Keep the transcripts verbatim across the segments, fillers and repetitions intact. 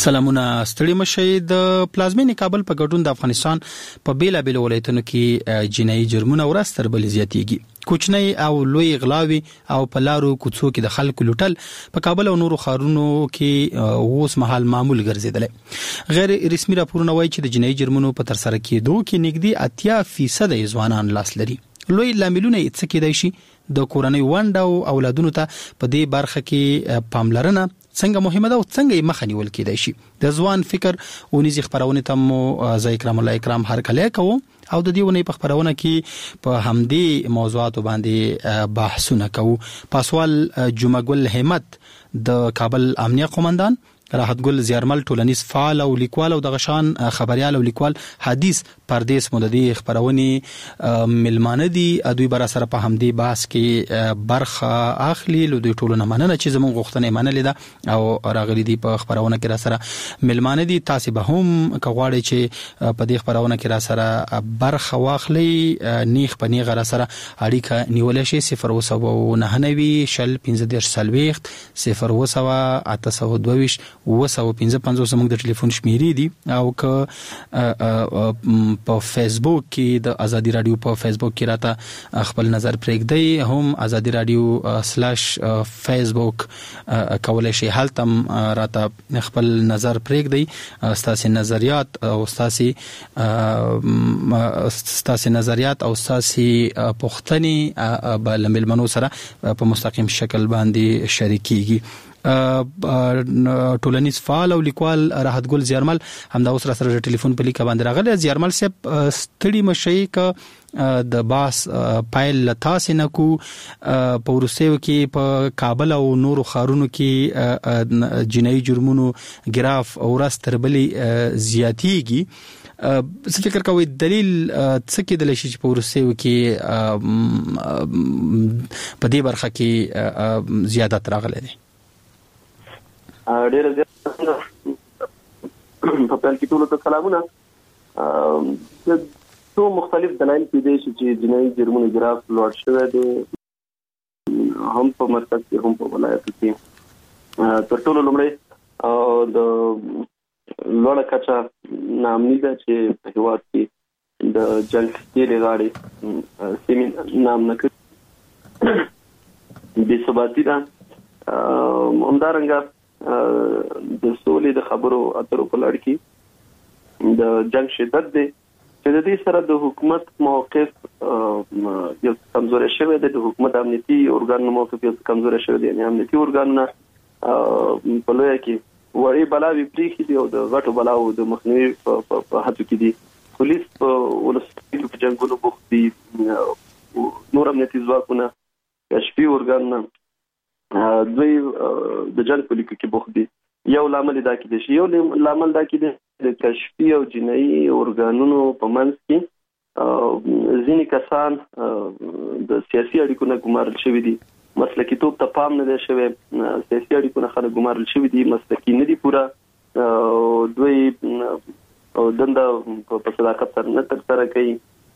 سلامونه ستړي مشي د پلازمینې کابل په ګډون د افغانستان په بیلا بیل ولایتونو کې جنایي جرمونه ورځ تر بلې زیاتېږي. کوچنی او لوی غلاوي او په لارو کوڅو کې د خلکو لوټل په کابل او نورو ښارونو کې اوس مهال معمول ګرځیدل. غیر رسمي راپورونه وایي چې د جنایي جرمونو په تر سره کېدو کې نږدې اتیا فیصد ځوانان لاس لري. لوی لاملونه یې څه کېدای شي؟ د کورنۍ ونډه او اولادونو ته په دې برخه کې پاملرنه څنګه مهمه ده او څنګه یې مخه نیول کېدای شي؟ د ځوان فکر ونیزي خبرونه ته مو زای کرام الله اکرام هر کله کوو او د دې ونې په خبرونه کې په همدې موضوعات باندې بحثونه کوو. پاسوال جمعه ګل همت د کابل امنیه قومندان، راحت ګل زیارمل ټولنیز فعال او لیکوال او د غشان خبريال او لیکوال حدیث پردیس مددي خبرونه ملمانه دي. دوی بر سره په همدې بحث کې برخه اخلي. لو دوی ټولنه مننه چې زموږ غوښتنه منلې ده او راغلي دي په خبرونه کې را سره ملمانه دي. تاسو به هم کغواړي چې په دې خبرونه کې را سره برخه واخلي، نیخ په نیغه را سره اړیکه نیول شي. صفر وسو نه نوي شل پنځه دېرش سلويخت صفر وسو اته سو دوه وسو پنځه پنځه زموږ د ټلیفون شمیرې دي. او که په فیسبوک کې د ازادي رادیو په فیسبوک کې راته خپل نظر پرېږدئ، هم ازادي رادیو سلاش فیسبوک کولای شي هلته راته خپل نظر پرېږدئ. ستاسو نظریات او ستاسو ستاسو نظریات او ستاسو پوښتنې بل ملمنو سره په مستقیم شکل باندې شریکيږي. ټولنیز فعال او لیکوال راحت ګل زیارمل هم دا اوس را سره ټلیفون په لیکه باندې راغلی. زیارمل صاحب ستړي مشي ک د باس پایل لتاس نه کو په ورسېو کې په کابل او نورو ښارونو کې جنایي جرمونو ګراف او راستربلې زیاتېږي. څه فکر کوئ دلیل څه کېدلی شي چې په ورسېو کې په دې برخه کې زیادت راغلی دی؟ ډېر زیات په پیل کې ټولو ته سلامونه. څو مختلف دلایل کېدای شي چې جنایي جرمونو ګراف لوړ شوی دی، هم په مرکز کې هم په ولایتو کې. تر ټولو لومړی د لوړه کچه نامني ده چې په هېواد کې د جنګ تېرې غاړې سیمې نام نه کړي، بې ثباتي ده. همدارنګه د سولې د خبرو اترو په لړ کې د جنگ شدت دی چې د دې سره د حکومت موقف یو کمزوري شوی دی. د حکومت امنیتي ارګانونو موقف یو کمزوري شوی دی. یعنې امنیتي ارګانونه په لویه کې وړې بلاوې پرېښي دي او د غټو بلاو د مخنیوي په هڅو کې دي. پولیس په ولسوالیو په جنګونو بوخت دي، نور امنیتي ځواکونه، کشفي ارګانونه دوی د جنګ په لیکو کې بوخت دي. یو لامل دا کېدای شي، یو لامل دا کېدای د کشفي او جنایي ارګانونو په منځ کې ځینې کسان د سیاسي اړیکو نه ګمارل شوي دي. مسلکي توب ته پام نه دی شوی. سیاسي اړیکو نه خلک ګمارل شوي دي، مسلکي نه دي پوره. دوی دنده په صداقت سره نه ترسره کوي.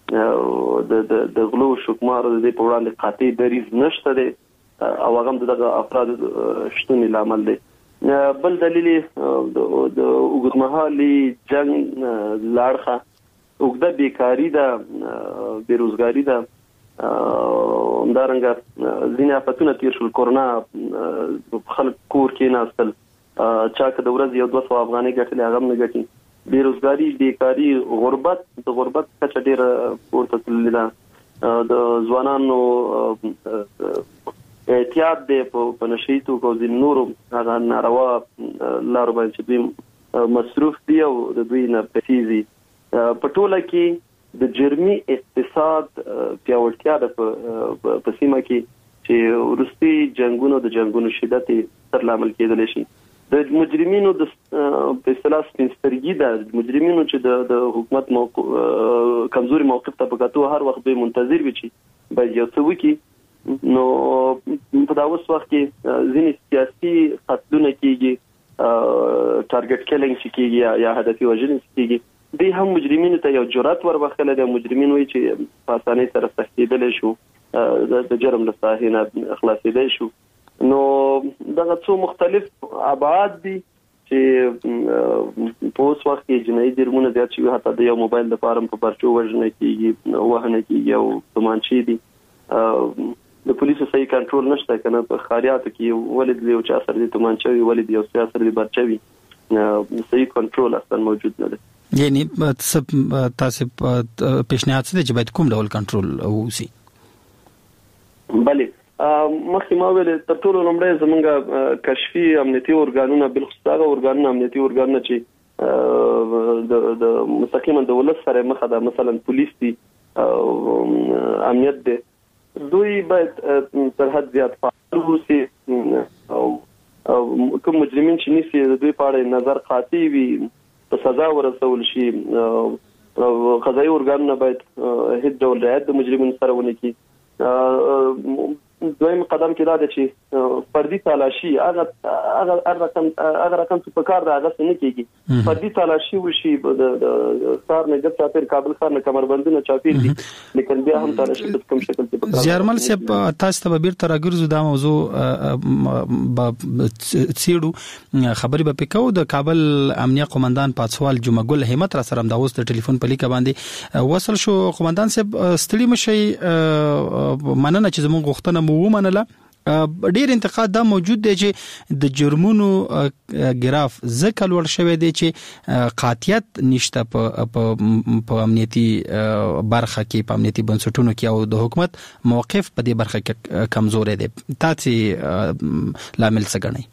د غلو شکمارو د دې په وړاندې قاطع دریځ نشته دی او هغه هم دغه افراد شتون لامل دی. بل دلیل د اوږدمهالي جنګ لاړخه اوږده بیکاري ده، بیروزګاري ده. همدارنګه ځینې آفتونه تېر شول. کورونا خلک کور کې ناستل، چا که د ورځې یو دوه سوه افغانۍ ګټلې هغه هم نه ګټي. بیروزګاري، بیکاري، غربت، د غربت کچه ډېره پورته تللې ده. د ځوانانو احتیاط دی په نشهي توکو او ځینې نورو هغه ناروا لارو باندې چې دوی مصروف دي او د دوی نه پیسې ځي. په ټوله کې د جرمي اقتصاد پیاوړتیا ده په سیمه کې چې وروستي جنګونو د جنګونو شدت ستر لامل کېدلی شي. د مجرمینو د په اصطلاح سپین سترګي ده، مجرمینو چې د حکومت کمزوري موقف ته په کتو هر وخت دوی منتظر وي چې باید یو څه وکړي. نو په دا اوس وخت کې ځینې سیاسي قتلونه کېږي، ټارګټ کیلینګ چې کېږي یا هدفي وژنې چې کېږي. دوی هم مجرمینو ته یو جرأت وربخښلی دی. مجرمین وایي چې په اسانۍ سره تښتېدلی شو، د جرم له ساحې نه خلاصېدی شو. نو دغه څو مختلف ابعاد دي چې په اوس وخت کې جنایي جرمونه زیات شوي، حتی د یو موبایل د فارم په پرچو وژنه کېږي، وهنه کېږي او تومانچې دي. د پولیسو صحیح کنټرول نشته کنه په خاریاتو کې، ولې د یو چا سره د تومانچې وي، ولې د یو چا سره د برچه وي، صحیح کنټرول اصلا موجود نه دی. یعنی تاسو پیشنهاد څه دی چې باید کوم ډول کنټرول وشي؟ بله مخکې ما ویل تر ټولو لومړی زمونږ کشفي امنیتي ارګانونه، بالخصوص هغه ارګانونه امنیتي ارګانونه چې د د مستقیما د ولس سره مخه ده، مثلا پولیس دي، امنیت دی، دوی باید تر حد زیات فعال اوسي او کوم مجرمین چې نیسي د دوی په اړه نظر قاطع وي، په سزا ورسول شي. قضایي ارګانونه باید هیڅ ډول رعایت د مجرمینو سره ونه کړي. دویم قدم کې دا دی چې فردي تلاشي هغه هغه رقم هغه رقم چې په کار دا هغه نه کېږي، فردي تلاشي وشي د سار نه ګټه پر کابل ښار نه کمربندونه چاپیر دي، لیکن بیا هم تلاشي په کوم شکل کې زیارمل صاحب تاسو ته به بیرته راګرځو دا موضوع څېړو خبرې به پکاو. د کابل امنیه قومندان پاتسوال جمعه ګل همت را سره د اوس د ټلیفون په لیکه باندې وصل شو. قومندان صاحب ستړي مشي، مننه چې زموږ غوښتنه مو ومنله. ډیر انتقاد دا موجود دی چې د جرمونو ګراف ځکه لوړ شوی دی چې قاطعیت نشته په امنیتي برخه کې، په امنیتي بنسټونو کې، او د حکومت موقف په دې برخه کې کمزوري دی. تاسو لامل څه ګڼئ؟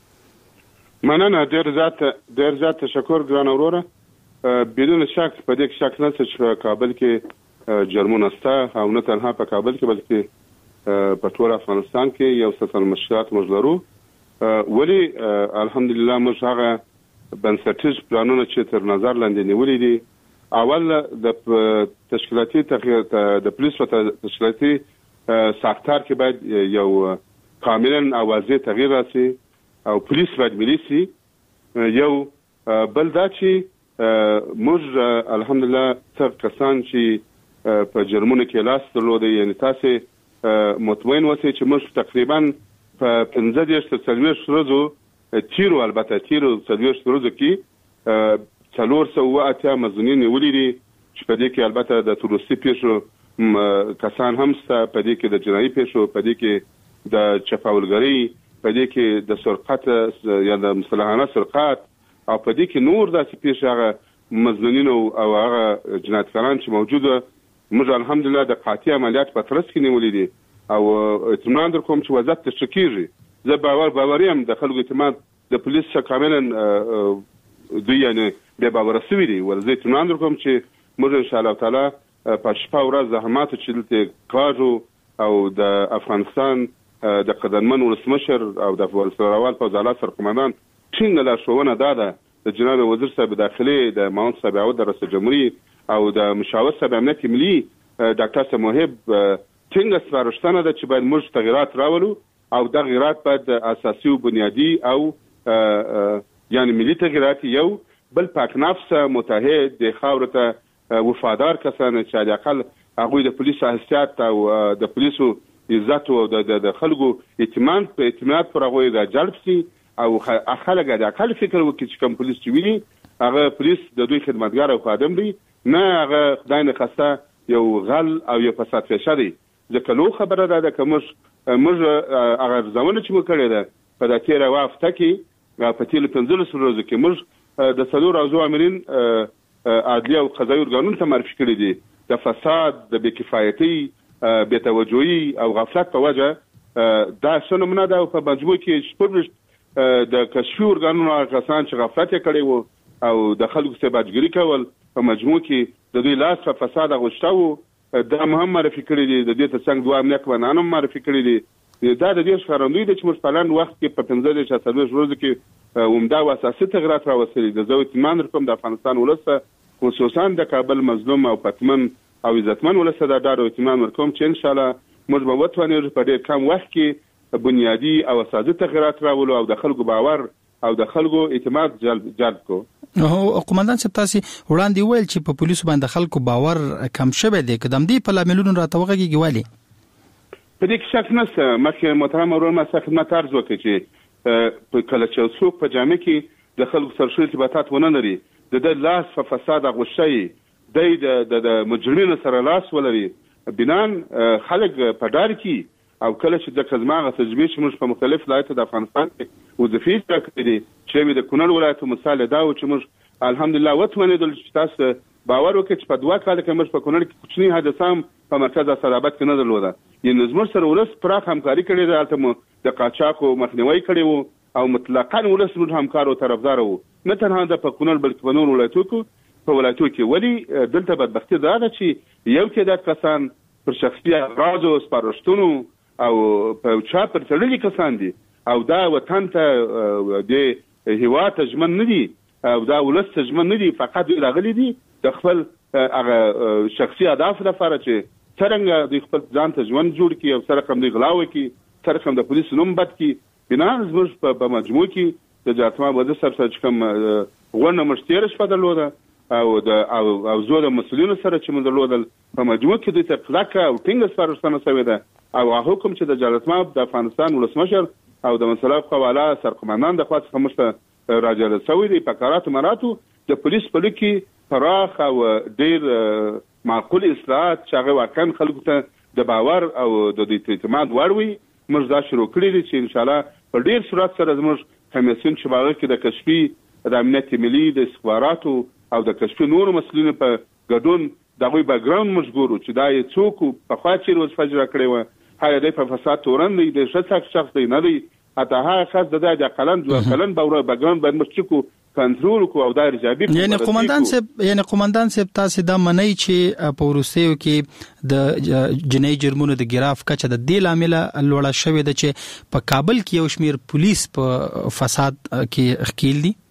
مننه، ډیر زیات ډیر زیات تشکر ګران وروره. بدون شک په دې کې شک نشته چې کابل کې جرمونه شته، او نه تنها په کابل کې بلکې په ټول افغانستان کې یو څه مشکلات موږ لرو. ولی الحمدلله موږ هغه بنسټیز پلانونه چې تر نظر لاندې نیولې دي، اول د تشکیلاتي تغییر د پولیس په تشکیلاتي ساختار کې باید یو کاملا اوازه تغییر راسي او پولیس باید ملي سي. یو بل دا چې موږ الحمدلله څو کسان چې په جرمونو کې لاس درلودي، یعنی تاسو مطمئن اوسئ چې موږ تقریبا په پنځه دېرش تر څلوېښت ورځو تیرو البته تیرو څلوېښت ورځو کې څلور سوه اتیا مظنونین نیولي دي، چې په دې کې البته د تروریستي پیښو کسان هم شته، په دې کې د جنایي پیښو، په دې کې د چپاولګرۍ، په دې کې د سرقت یا د مسلحانه سرقت، او په دې کې نور داسې پیښې هغه مظنونین او هغه جنایتکاران چې موجوده، موږ الحمدلله د قاطع عملیات په ترڅ کې نیولې دي. او اطمینان در کوم چې وضعیت تشریح کېږي. زه باور باوري یم د خلکو اعتماد د پولیس څخه کاملا دوی یعنی بې باوره شوي دي. ول زه اطمینان در کوم چې موږ انشاءالله تعالی په شپه ورځ زحماتو چې دلته کاږو، او د افغانستان د قدرمن ولسمشر او د ولسمشر پوځ اعلی سرقومندان ټینګه لارښوونه دا ده د جناب وزیر صاحب داخلي، د معاون صاحب عوض د رئیس جمهوریت او د مشاور صاحب امنیت ملي ډاکټر صاحب موهب ټینګه سپارښتنه ده چې باید موږ تغییرات راولو، او دا تغییرات باید اساسي او بنیادی او یعنی ملي تغییرات، یو بل پاک نفس متحد د خاورې ته وفادار کسان چې علي اقل هغوی د پولیسو حیثیت او د پولیسو عزت او د خلکو اعتماد په اعتماد پر هغوی را جلب شي، او خلک د اقل فکر وکړي چې کوم پولیس چې ویني هغه پولیس د دوی خدمتګار او خادم دی، نه هغه خدای نه خواسته یو غل او یو فساد پیشه دی. ځکه لو خبره ده که موږ موږ هغه ارزونه چې موږ کړې ده په دا تېره یوه هفته کې په تېرو پنځلسو ورځو کې موږ د څلورو حوزو آمرین عدلیه او قضایي ارګانونو ته معرفي کړي دي. د فساد، د بې کفایتۍ، بې توجهي او غفلت په وجه دا څه نمونه ده. او په مجموع کې شپږ د کشفي ارګانونو هغه کسان چې غفلت یې کړی وو او د خلکو سباجګري کول، په مجموع کې د دوی لاس په فساد اغوښته وو، دا هم معرفي کړي دي. د دې ترڅنګ دوه امنیه قومندان هم معرفي کړي دي. دا د دې ښکارندوی دی چې موږ په لنډ وخت کې په پنځه دېرش یا څلوېښت ورځو کې عمده او اساسي تغییرات راوستلي دي. زه اطمینان درکوم د افغانستان ولس ته، خصوصا د کابل مظلوم او پتمن او عزتمن ولس ته دا ډاډ او اطمینان ورکوم چې انشاءالله موږ به وتوانېږو په ډېر کم وخت کې بنیادي او اساسي تغییرات راولو او د خلکو باور او د خلکو اعتماد جلب جلب کو. هو قومندان صاحب تاسو وړاندې ویل چې په پولیسو باندې خلکو باور کم شوی دی، کدام دی په لاملونو راتوغږي والی په دې کې شک نشته. مخکې محترم ورور ما څخه خدمت عرض وکړ چې په کله چې څوک په جامع کې د خلکو سره ښه ارتباطات ونه لري، د ده لاس په فساد اغوښتی، دی د مجرمینو سره لاس ولري، بنان خلک په ډار کې او کله چې د کزماغه تجربې چې موږ په مختلف ولایتو د افغانستان کې وظیفې زده کړې دي، چې مې د کونړ ولایت مثال دا و چې موږ الحمدلله وتوانېدل چې تاسو باور وکړئ چې په دوه کاله کې موږ په کونړ کې کوچنی حادثه هم په مرکز اسداباد کې نه درلوده. یعنې زموږ سره ولس پراخ همکاري کړې ده، هلته مو د قاچاقو مخنیوی کړی و او مطلقاً ولس زموږ همکار او طرفدار و، نه تنها د په کونړ بلکې په نورو ولایتو کې په ولایتو کې. ولې دلته بدبختي دا ده چې یو تعداد کسان پر شخصي اغراضو سپارښتنو او په چا پر تړلي کسان دي او دا وطن ته د هیواد ته ژمن نه دي او دا ولس ته ژمن نه دي، فقط دوی راغلي دي د خپل هغه شخصي اهداف لپاره چې څرنګه دوی خپل ځان ته ژوند جوړ کړي او سره کوم دوی غلا وکړي، سره کوم د پولیسو نوم بد کړي. بنان زموږ په مجموع کې د جاتما بده سر سره چې کوم غونډه موږ تېره شپه درلوده او د او زه د مسؤلینو سره چې موږ درلودل په مجموع کې دوی ته کلکه او ټینګه سپارښتنه شوې ده او حکم چې د جلالتمآب د افغانستان ولسمشر او د منصلب قواله سرقمندان د خوا څخه موږ ته راجلب شوی دی په کاراتو مراتو د پولیس په لیک کې پراخ او ډیر معقول اصلاحات چې هغه واقعا خلکو ته د باور او د اعتماد وړ وي. موږ دا شروع کړی دي چې انشاءالله په ډیر سرعت سره زموږ کمیسیون چې باغ کې د کشفي د امنیت ملي د استخباراتو او د کشفي نورو مسؤلینو په ګډون دغه بیکګراوند موږ ګورو چې دا یې څوک په خوا چیرې وظیفه اجرا کړې وه، هغه دی په فساد تورن دی، د ښه شخص دی نه دی، حتی هغه کس د د قلن دوه قلن باور بیکګراوند باید موږ چکو کنټرول کو او دا رجابي یعنی قومندان صاحب یعنی قومندان صاحب تاسو دا منئ چې په وروستیو کې د جنایي جرمونو د ګراف کچه د دې لامل لوړه شوې ده چې په کابل کې یو شمیر پولیس په فساد کې ښکیل دي.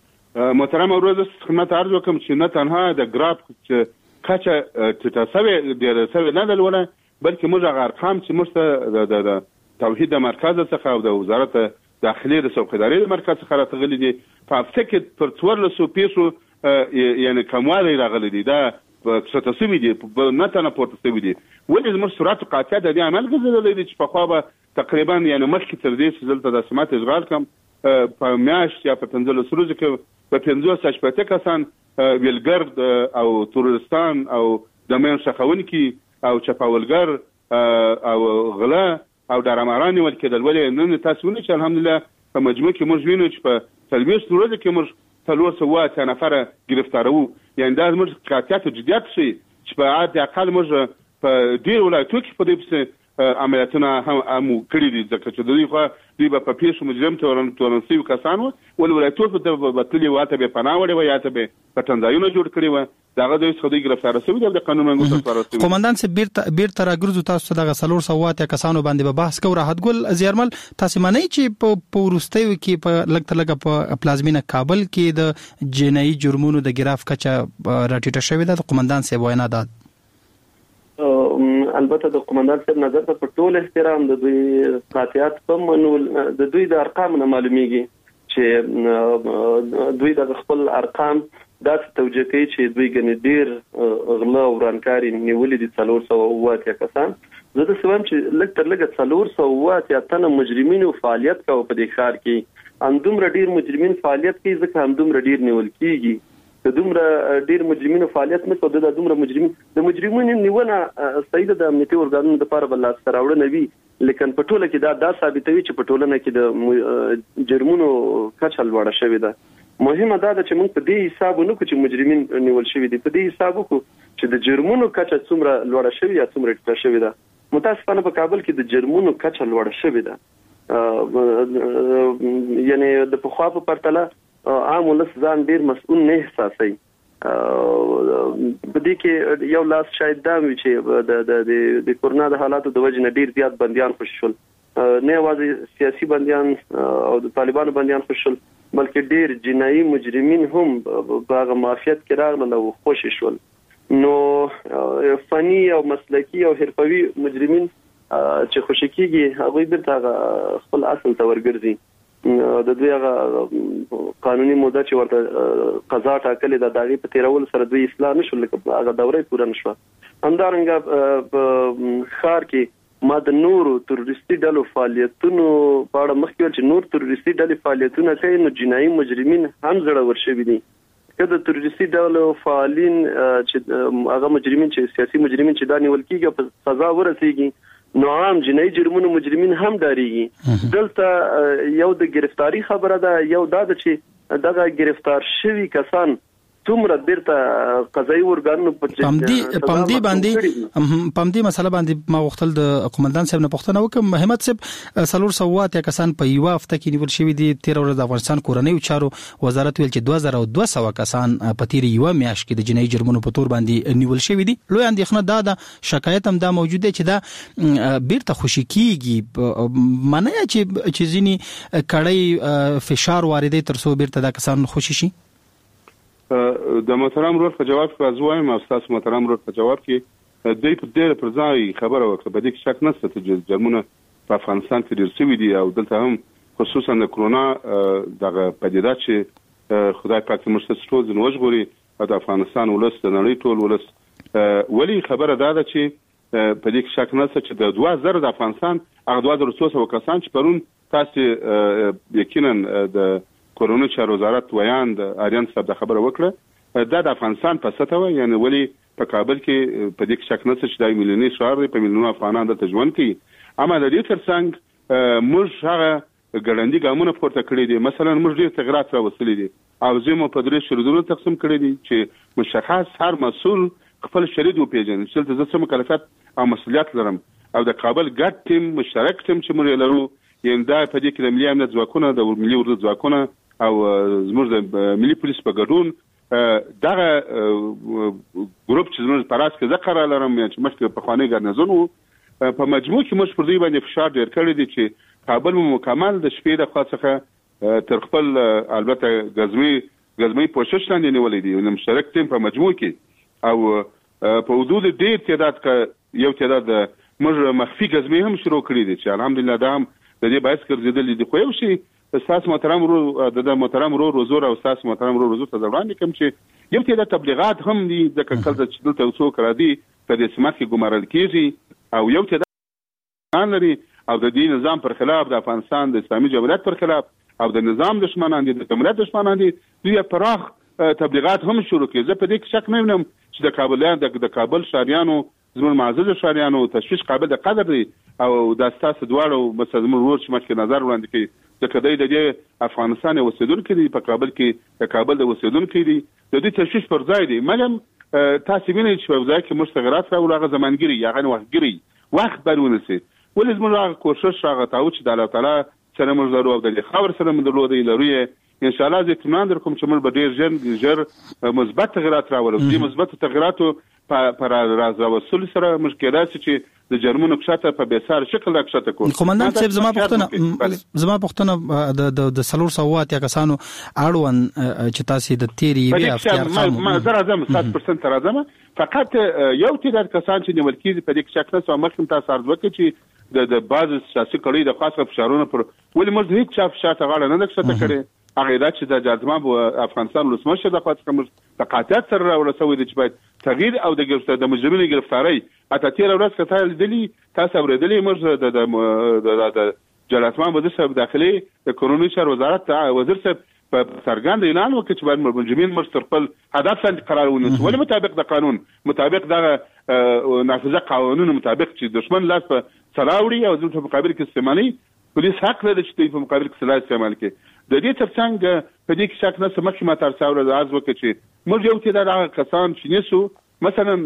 محترم ورځ خدمت عرض وکم چې نه تنها د ګراف کچه تتسوي د سوي نه لوړه بلکې موږ هغه ارقام چې موږ د توحید مرکز څخه او د وزارت داخلي د څوکیداري د مرکز څخه راغلي دي په هفته کې پر څوارلسو پیسو یعنی کموالی راغلی دی، دا څه تسوي دي نه تنه پورته شوي دي. ولې زموږ سرعت قاطع د دې عمل ګرځېدلی دی چې پخوا به تقریبا یعنی مخکې تر دې چې دلته د سمات اشغال کم په میاشت یا په پنځلس ورځو کې په پنځوس شپېته کسان ویلګر او تورستان او د مین شخونکي او چپاولګر او غلا او ډراماران نیول کېدل. ولې نن تاسو ونه چې الحمدلله په مجموع کې موږ وینو چې په څلوېښت ورځو کې موږ څلور سوه اتیا نفره ګرفتاروو. یعنې دا زموږ قاطعیت او جدیت ښیي چې په حد اقل موږ په ډېرو ولایتو کې په دې پسې عملیاتونه هم کړي دي، ځکه چې د دوی خوا دوی به په پیښو مجرم تورن شوي کسان وو، ولې ولایتو به تللي وو، هلته به یې پناه وړې وه یا هلته به یې پټنځایونه جوړ کړي وه، د هغه دوی څخه دوی ګرفتاره شوي دي او د قانون منګوټه سپارل شوي. قومندان صاحب بیرته راګرځو تاسو ته دغه څلور سوه اتیا کسانو باندې به بحث کوو. راحت ګل زیارمل تاسو منئ چې په وروستیو کې په لږ تر لږه په پلازمینه کابل کې د جنایي جرمونو د ګراف کچه راټیټه شوې ده؟ د قومندان صاحب وینا ده. البته د قومندان صاحب نظر ته په ټول احترام د دوی قاطعیت په منول د دوی د ارقام نه معلومیږي چې دوی د خپل ارقام داسې توجیه کوي چې دوی ګنې ډېر غلا او ورانکاري نیولي دي څلور سوه اووه اتیا کسان. زه داسې وایم چې لږ تر لږه څلور سوه اووه اتیا تنه مجرمینو فعالیت کوي په دې ښار کې، همدومره ډېر مجرمین فعالیت کوي ځکه همدومره ډېر نیول کېږي. د دومره ډېر مجرمینو فعالیت نه کوي، د دومره مجرمین د مجرمینو نیونه صحیح ده د امنیتي ارګانونو دپاره به لاسته راوړنه وي، لیکن په ټوله کې دا دا ثابتوي چې په ټولنه کې د جرمونو کچه لوړه شوې ده. مهمه دا ده چې موږ په دې حساب ونه کړو چې مجرمین نیول شوي دي، په دې حساب وکړو چې د جرمونو کچه څومره لوړه شوې یا څومره ټیټه شوې ده. متاسفانه په کابل کې د جرمونو کچه لوړه شوې ده، یعنی د پخوا په پرتله عام ولس ځان ډیر مسؤل نه احساسوي. په دې کې یو لاس شاید دا وي چې د د کورونا د حالاتو د وجې نه ډیر زیات بندیان خوشي شول، نه یوازې سیاسي بندیان او د طالبانو بندیان خوشي شول بلکې ډیر جنایي مجرمین هم په هغه معافیت کې راغلل او خوشي شول. نو فني او مسلکي او حرفوي مجرمین چې خوشي کېږي هغوی بیرته خپل اصل ته ورګرځي. د دوی هغه قانوني موده چې ورته قضا ټاکلې ده د هغې په تېرولو سره دوی اصلاح نه شول، لکه هغه دوره یې پوره نه شوه. همدارنګه په ښار کې ما د نورو تروریستي ډلو فعالیتونو په اړه مخکې ویل چې نور تروریستي ډلې فعالیتونه کوي نو جنایي مجرمین هم زړور شوي دي. که د تروریستي ډلو فعالین چې هغه مجرمین چې سیاسي مجرمین چې دا نیول کېږي په سزا ورسېږي نو عام جنایي جرمونو مجرمین هم ډارېږي. دلته یو د گرفتاری خبره ده، یو دا ده چې دغه گرفتار شوي کسان څومره بیرته قضایي ورګانو په پمدي پمدي باندې پمدي مسله باندې ما وختل د قومندان صاحب نه پوښتنه وکم. محمد صاحب څلور سوه اتیا کسان په یو هفته کې نیول شوي دي. تیر ورځ د افغانستان کورنیو چارو وزارت ویل چې دوه زره او دوه سوه کسان په تیر یو میاشت کې د جنایي جرمونو په تور باندې نیول شوي دي. لوی اندېښنه دا ده، شکایت هم دا موجود دی چې دا بیرته خوشي کیږي، معنی چې چې ځینی کړی فشار واردې تر څو بیرته دا کسان خوشي شي. د محترم رور په جواب کې ازوایم او تاسو محترم رور په جواب کې د دې ډېر پر ځای خبره وکړه. په دې کې شک نشته چې جرمونه په افغانستان کې ډېر شوي دي او دلته هم خصوصا د کرونا دغه پدیده چې خدای پاک موږ ته ټول ځنه وژغوري او د افغانستان ولس د نړۍ ټول ولس ولی خبره دا ده چې په دې کې شک نشته چې د دوه زره د افغانستان هغه دوه زره څو سوه کسان چې پرون تاسو یقینا د کورونو چارو وزارت ویان د اریان صاحب د خبره وکړه دا د افغانستان په سطح و، یعنی ولی په کابل کې په دې کې شک نشته چې د میلیوني شهر په میلیونو افغانان د ژوند کوي. اما د دې ترڅنګ موږ هغه ګړندي ګامونه پورته کړی دي. مثلا موږ ډېر تغیرات راوستلي دي او زمو په درې شریدونو تقسیم کړی دي چې مشخص هر مسؤل خپل شرید وپیژني چې زه څه مکلفیت او مسؤلیت لرم او د کابل ګډ ټیم مشترک ټیم چې موږ لرو یعنی دا په دې کې د ملي امنیت ځواکونه د ملي اردو ځواکونه او زموږ د ملي پولیس په ګډون دغه ګروپ چې زموږ په راس کې زه قرار لرم چې مخکې پخوانی ګرنزون وو په مجموع کې موږ پر دوی باندې فشار ډېر کړی دی چې کابل مو مکمل د شپې د خوا څخه تر خپل البته غزمي غزمي پوښښ لاندې نیولې دي. نو مشترک ټیم په مجموع کې او په حدود ډېر تعداد کې یو تعداد موږ مخفي غزمي هم شروع کړی دي چې الحمدلله دا هم د دې باعث ګرځېدل دي. خو یو شی استاد محترم ورو د محترم ورو حضور او استاد محترم ورو حضور ته ځوان کوم چې یو ته د تبلیغات هم دي د کله چې دلته څو کرا دي په دې سمات کې ګمارل کیږي او یو ته ان لري او د دې نظام پر خلاف د افغانستان د اسلامي جمهوریت پر خلاف او د نظام دشمنان دي د جمهوریت دشمنان دي دوی پراخ تبلیغات هم شروع کړي. زه په دې کې شک نه وینم چې د کابل د کابل شاریانو زموږ معزز شاریانو تشویش قابل د قدر دی او د اساس دواړو بس زموږ ورور چې مخکې نظر وړاندې کوي د کدی د دې افغانستان اوسیدونکو دي په کابل کې د کابل د اوسیدونکو دي د دې تشویش پر ځای دی. مګم تاسو وینئ چې په ځای کې مشتغلات راول هغه زمانګری هغه وختګری وخت برونسي ولې زموږ هغه کوشش هغه تاو چې د الله تعالی سره موږ درو او د خبر سره موږ درلودي لري ان شاء الله زه اطمینان درکوم چې موږ به ډیر ژر ژر مثبت تغیرات راولو. دې مثبت تغیراتو په راز راوصل سره موږ کېدای چې د جرمونو کښته په بیسار شکل راکښته کوو. قومندان صاحب زما پوښتنه زما پوښتنه د د څلور سوه اتیا کسانو اړوند چې تاسو د تیری وی افتیار ما زه راځم سات پرسنټ راځم فقط یو تعداد کسان چې نیول کېږي په دې کې شکل سره مخکې تاسو عرض وکړئ چې د د بعض سیاسي کړي د خاصه فشارونو پر ولې موږ هیڅ چا فشار ته غاړه نه کښته کړې. هغه دا چې د جاذبه افغانستان ولسمشر د خاصه کوم د قاطعیت سره راورسوي چې باید تغییر او د ګرفتار د مجرمینو ګرفتاری اته تیر ورځ کته لیدلی تاسو اوریدلی موږ د د جلاتمان وزیر صاحب داخلي د کورونی چارو وزارت وزیر صاحب په سرګند اعلان وکړ چې باید مجرمین مستقبل هدف څنګه قرار ونیسي ولې مطابق د قانون مطابق د نافذه قانون مطابق چې دشمن لاس په سلاوړي او د مقابل کې استعمالي پولیس حق لري چې په مقابل کې سلاح استعمال کړي. د دې ترڅنګ په دې کې شک نه سمخ ما تر څاور د از وکړي چې موږ یو کې دا کسان چې نسو مثلا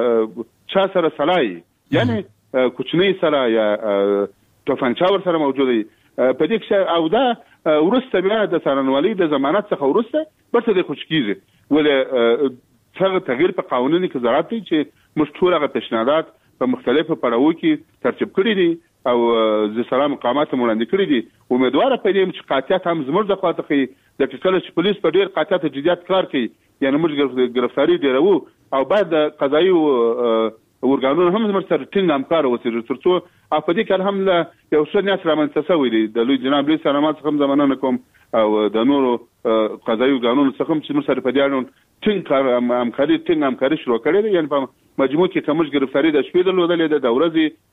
چا سره سلاحي یعنی کوچنی سره یا توفانچاور سره موجود دی په دې کې او دا ورسته بیا د سرنوالي د ضمانت څخه ورسته برته د خوشکیږي ولې څنګه تغییر په قانوني کې ضرورت دی چې موږ ټول هغه پیشنهادات په مختلفو پړاوو کې ترتیب کړی دي او ز سلام مقامات وړاندې کړی دي. امیدوار پدې چې قاطعیت هم زموږ د خواته کوي د کله چې پولیس په ډیر قاطعیت جديات کار کوي یعنی موږ ګرفتاری ډیرو او بعد د قضایي ورګانونو هم زموږ سره ټینګ همکار اوسېږي ترڅو په دې کې الحمدلله یو څه نیت رامنځته شوی دی د لوی جناب لوی سلامات څخه زمانه کوم او د نورو قضایي ورګانونو څخه چې موږ سره په دې اړه ټینګ کار همکاري ټینګ همکاري شروع کړې ده. یعنی په مجموع کې کومج ګرفتاری د شپې د لودلې د ورځې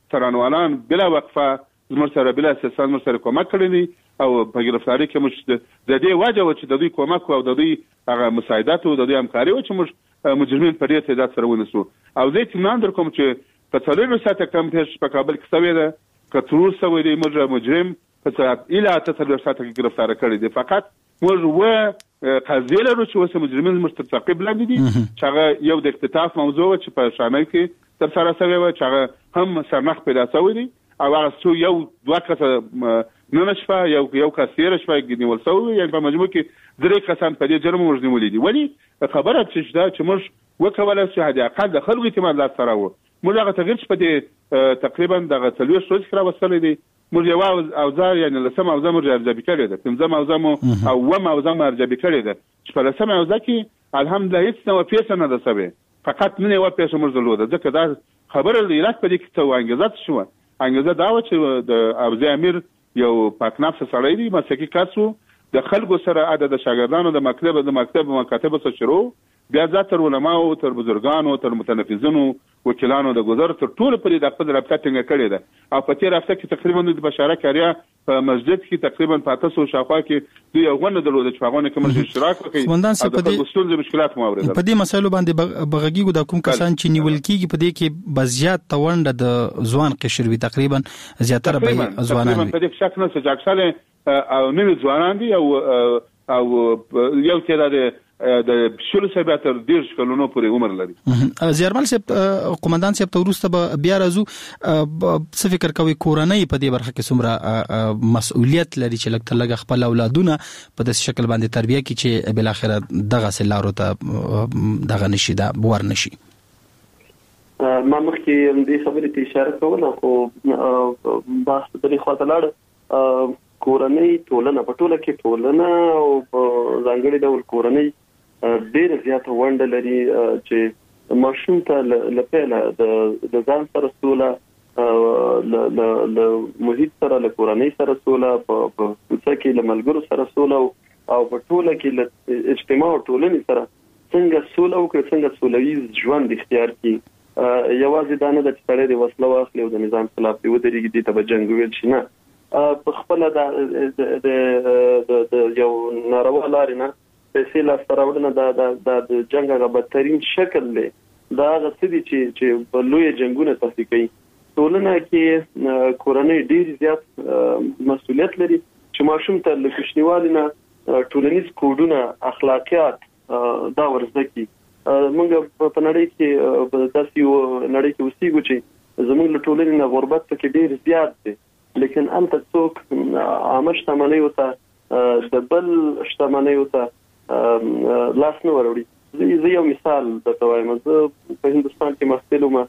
ترانوالان بلا وقفه زموږ سره بلا استثنا موږ سره کومک کړی دی او په ګرفتاری کې موږ د دې وجه و چې د دوی کومک او د دوی هغه مساعدت او د دوی همکاري و چې موږ مجرمین په ډېر تعداد سره ونیسو او زه اطمینان در کوم چې په څلورو ساعته کم پیښ په کابل کې شوې ده که تر اوسه ولې موږ مجرم په ساعت اله اته څلور ساعته کې گرفتار کړی دی فقط موږ و قضیه لرو چې اوس مجرمین موږ تر تعقیب لاندې دي چې هغه یو د اختطاف موضوع چې په شامل کې تر سره شوی و چې هغه هم سرنخ پیدا شوی دی او هغه څو یو دوه کسه نه شپه یو یو کس تیر شپه نیول شوی یعنې په مجموع کې درې کسان په دې جرم موږ نیولي دي ولې خبره چې دا چې موږ وکولای شو حد اقل د خلکو اعتماد لاس سره و موږ هغه تغیر چې په دې تقریبا دغه څلور ورځې کې راوستلی دی موږ یو اوزار یعنې لسم اوزار موږ ارزیابي کړې ده پنځم اوزار مو او اووم اوزار مو ارزیابي کړې ده چې په لسم اوزار کې الحمدلله هېڅ نوع پیښه نه ده شوې فقط نن یوه پیښه موږ درلوده ځکه دا خبره د علت په دې کې څه انګېزه څه شوه انګېزه دا وه چې د ابوزي امیر یو پاک نفسه سړی دی مسلکي کس و د خلکو سره عدد د شاګردانو د مکتب د مکتب مکاتبو څخه شروع بیا ځا تر علماو تر بزرګانو تر متنفذینو وکیلانو د ګذر تر ټولو پورې د خپل رابطه ټینګه کړې ده او په تېر هفته کې تقریبا د بشاره کاریا په مسجد کې تقریبا په اته سوه شاوخوا کې دوی یو غونډه درلوده چې په هغونه کې موږ اشتراک وکړو او د خلکو ستونزې مشکلات مو اورېدل په دې مسایلو باندې بغږیږو د کوم کسان چې نیول کېږي په دې کې بزیات تونډه د ځوان قشر وي تقریبا زیاتره به ځوانان وي په دې شک نه چې اکثره او نوي ځوانان دي او او یو تعداد د شلو سبا تر دیرش کلونو پورې عمر لري زیارمل صاحب قومندان صاحب ته وروسته به بیا راځو څه فکر کوي کورنۍ په دې برخه کې څومره مسؤلیت لري چې لږ تر لږه خپل اولادونه په داسې شکل باندې تربیه کړي چې بالاخره دغسې لارو ته دغه نشي دا ور نشي ما مخکې دې خبرې ته اشاره کوله خو بحث د دې خواته لاړ کورنۍ ټولنه په ټوله کې ټولنه او په ځانګړي ډول کورنۍ ډېر زیاته ونډه لري چې ماشوم ته له پیله د ځان سره سوله له محیط سره له کورنۍ سره سوله په کوڅه کې له ملګرو سره سوله او په ټوله کې له اجتماع او ټولنې سره څنګه سوله وکړي څنګه سولهییز ژوند اختیار کړي یوازې دا نه ده چې سړی د وسله واخلي او د نظام خلاف دې ودرېږي دې ته به جنګ ویل شي نه په خپله د یو ناروا لارې نه پیسې لاسته راوړنه دا د جنګ هغه بدترین شکل دی دا هغه څه دي چې په لویه جنګونه تحریک کوي ټولنه کې کورنۍ ډېر زیات مسؤلیت لري چې ماشوم ته له کوچنیوالي نه ټولنیز کوډونه اخلاقیات دا ور زده کړي موږ په نړۍ کې په داسې یو نړۍ کې اوسېږو چې زموږ له ټولنې نه غربت پکې ډېر زیات دی لیکن هلته څوک عامه شتمنیو ته د بل شتمنیو ته لاس نه وروړي زه یو مثال درته وایم زه په هندوستان کې محصل وم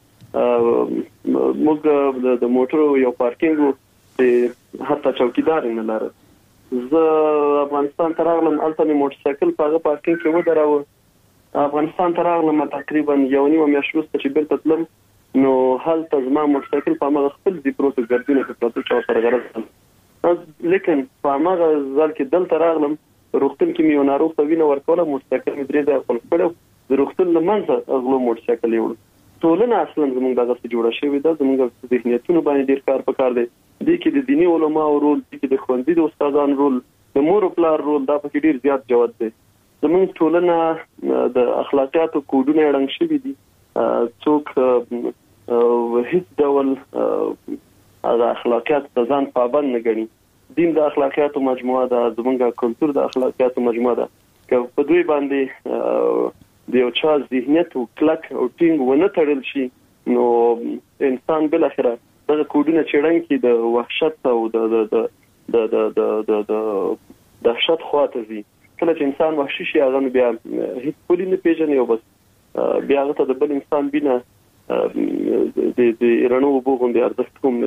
موږ د موټرو یو پارکینګ و چې حتی چوکیدار یې نه لرل زه افغانستان ته راغلم هلته مې موټرسایکل په هغه پارکینګ کې ودراوه افغانستان ته راغلم تقریبا یو نیمه میاشت وروسته چې بیرته تلم نو هلته زما موټرسایکل په هغه خپل ځای پروت ګردونه کې پروت چا سره غرض لیکن په هغه ځل کې دلته راغلم روغتون کې مې یو ناروغ ته وینه ورکوله موټرسایکل مې درې ځایه خپل کړی د روغتون له منځه غلو موټرسایکل یې وړو ټولنه اصلا زموږ دغسې جوړه شوې ده زموږ ذهنیتونو باندې ډېر کار پکار دی دې کې د دیني علماو رول دې کې د ښوونځي د استادانو رول د مور و پلار رول دا پکې ډېر زیات جوت دی زموږ ټولنه د اخلاقیاتو کوډونه یې ړنګ شوي دي څوک هیڅ ډول د اخلاقیات ته ځان پابند نه ګڼي دین د اخلاقیاتو مجموعه ده زموږ کلتور د اخلاقیاتو مجموعه ده که په دوی باندې د یو چا ذهنیت او کلک او ټینګ ونه تړل شي نو انسان بل اخره دغه کوډونه چړن کې د وحشت او د د د د د د دهشت خواته وي کله چې انسان وحشي شي هغه بیا هیڅ پولی نه پیژني او بس بیا هغه ته د بل انسان بینه د د رڼو وبو غوندې ارزښت کوم نه لري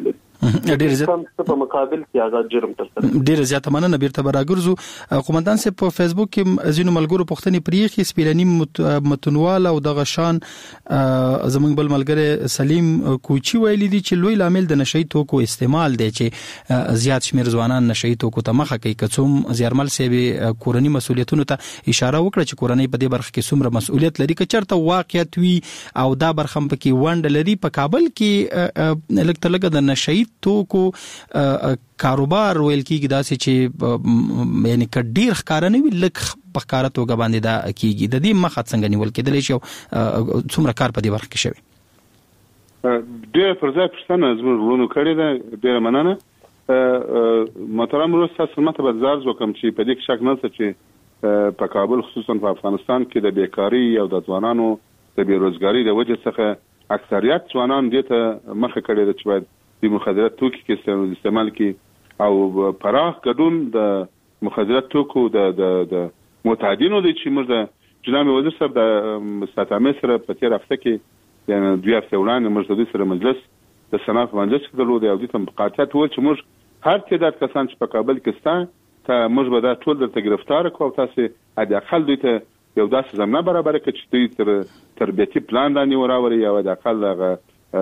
ډیر زیات په مقابل کې هغه جرم ترسره ډیر زیات مننه بیرته براګرزو قومندان صاحب په فیسبوک کې زینو ملګرو پښتني پریخي سپیلنی متنوال او د غشان زمونږ بل ملګری سلیم کوچی ویلي دي چې لوی لامل د نشئی توکو استعمال دی چې زیات شمیر ځوانان نشئی توکو ته مخه کوي کڅوم زیارمل سیبي کورنی مسولیتونو ته اشاره وکړه چې کورنۍ په دې برخه کې څومره مسولیت لري که چرته واقعیت وي او دا برخه په کې وند لري په کابل کې لکه لکه د نشئی توکو کاروبار ویل کېږي داسې چې یعنی کډیر ښکار نه وي لکه په ښکار توګه باندې دا کېږي د دې مخه څنګه نیول کېدلی شي څومره کار په دې برخه کې شوی ډېر پر ځای پوښتنه زموږ وروڼو کړې ده ډېره مننه محترم وروڼو ستاسو ماته به زه عرض وکړم چې په دې کې شک نشته چې په کابل خصوصا په افغانستان کې د بیکاري او د ځوانانو د بیروزګاري د وجې څخه اکثریت ځوانان دې ته مخه کړې ده چې باید د مخدرات توکو کې استعمال کې او پراخ ګډون د مخدرات توکو د د متعدینو د چې موږ د جناب وزیر صاحب د ستامه سره په تیر هفته کې یعنی دوه هفته وړاندې موږ د سره مجلس د صنعت مجلس کې درلود او د تم قاطعیت ول چې موږ هر تعداد کسان چې په کابل کې ستا ته موږ به دا ټول درته گرفتار کوو تاسو د اقل دوی ته یو داسې زمینه برابر کړي چې دوی تر تربیتي پلان باندې وراوري او د اقل هغه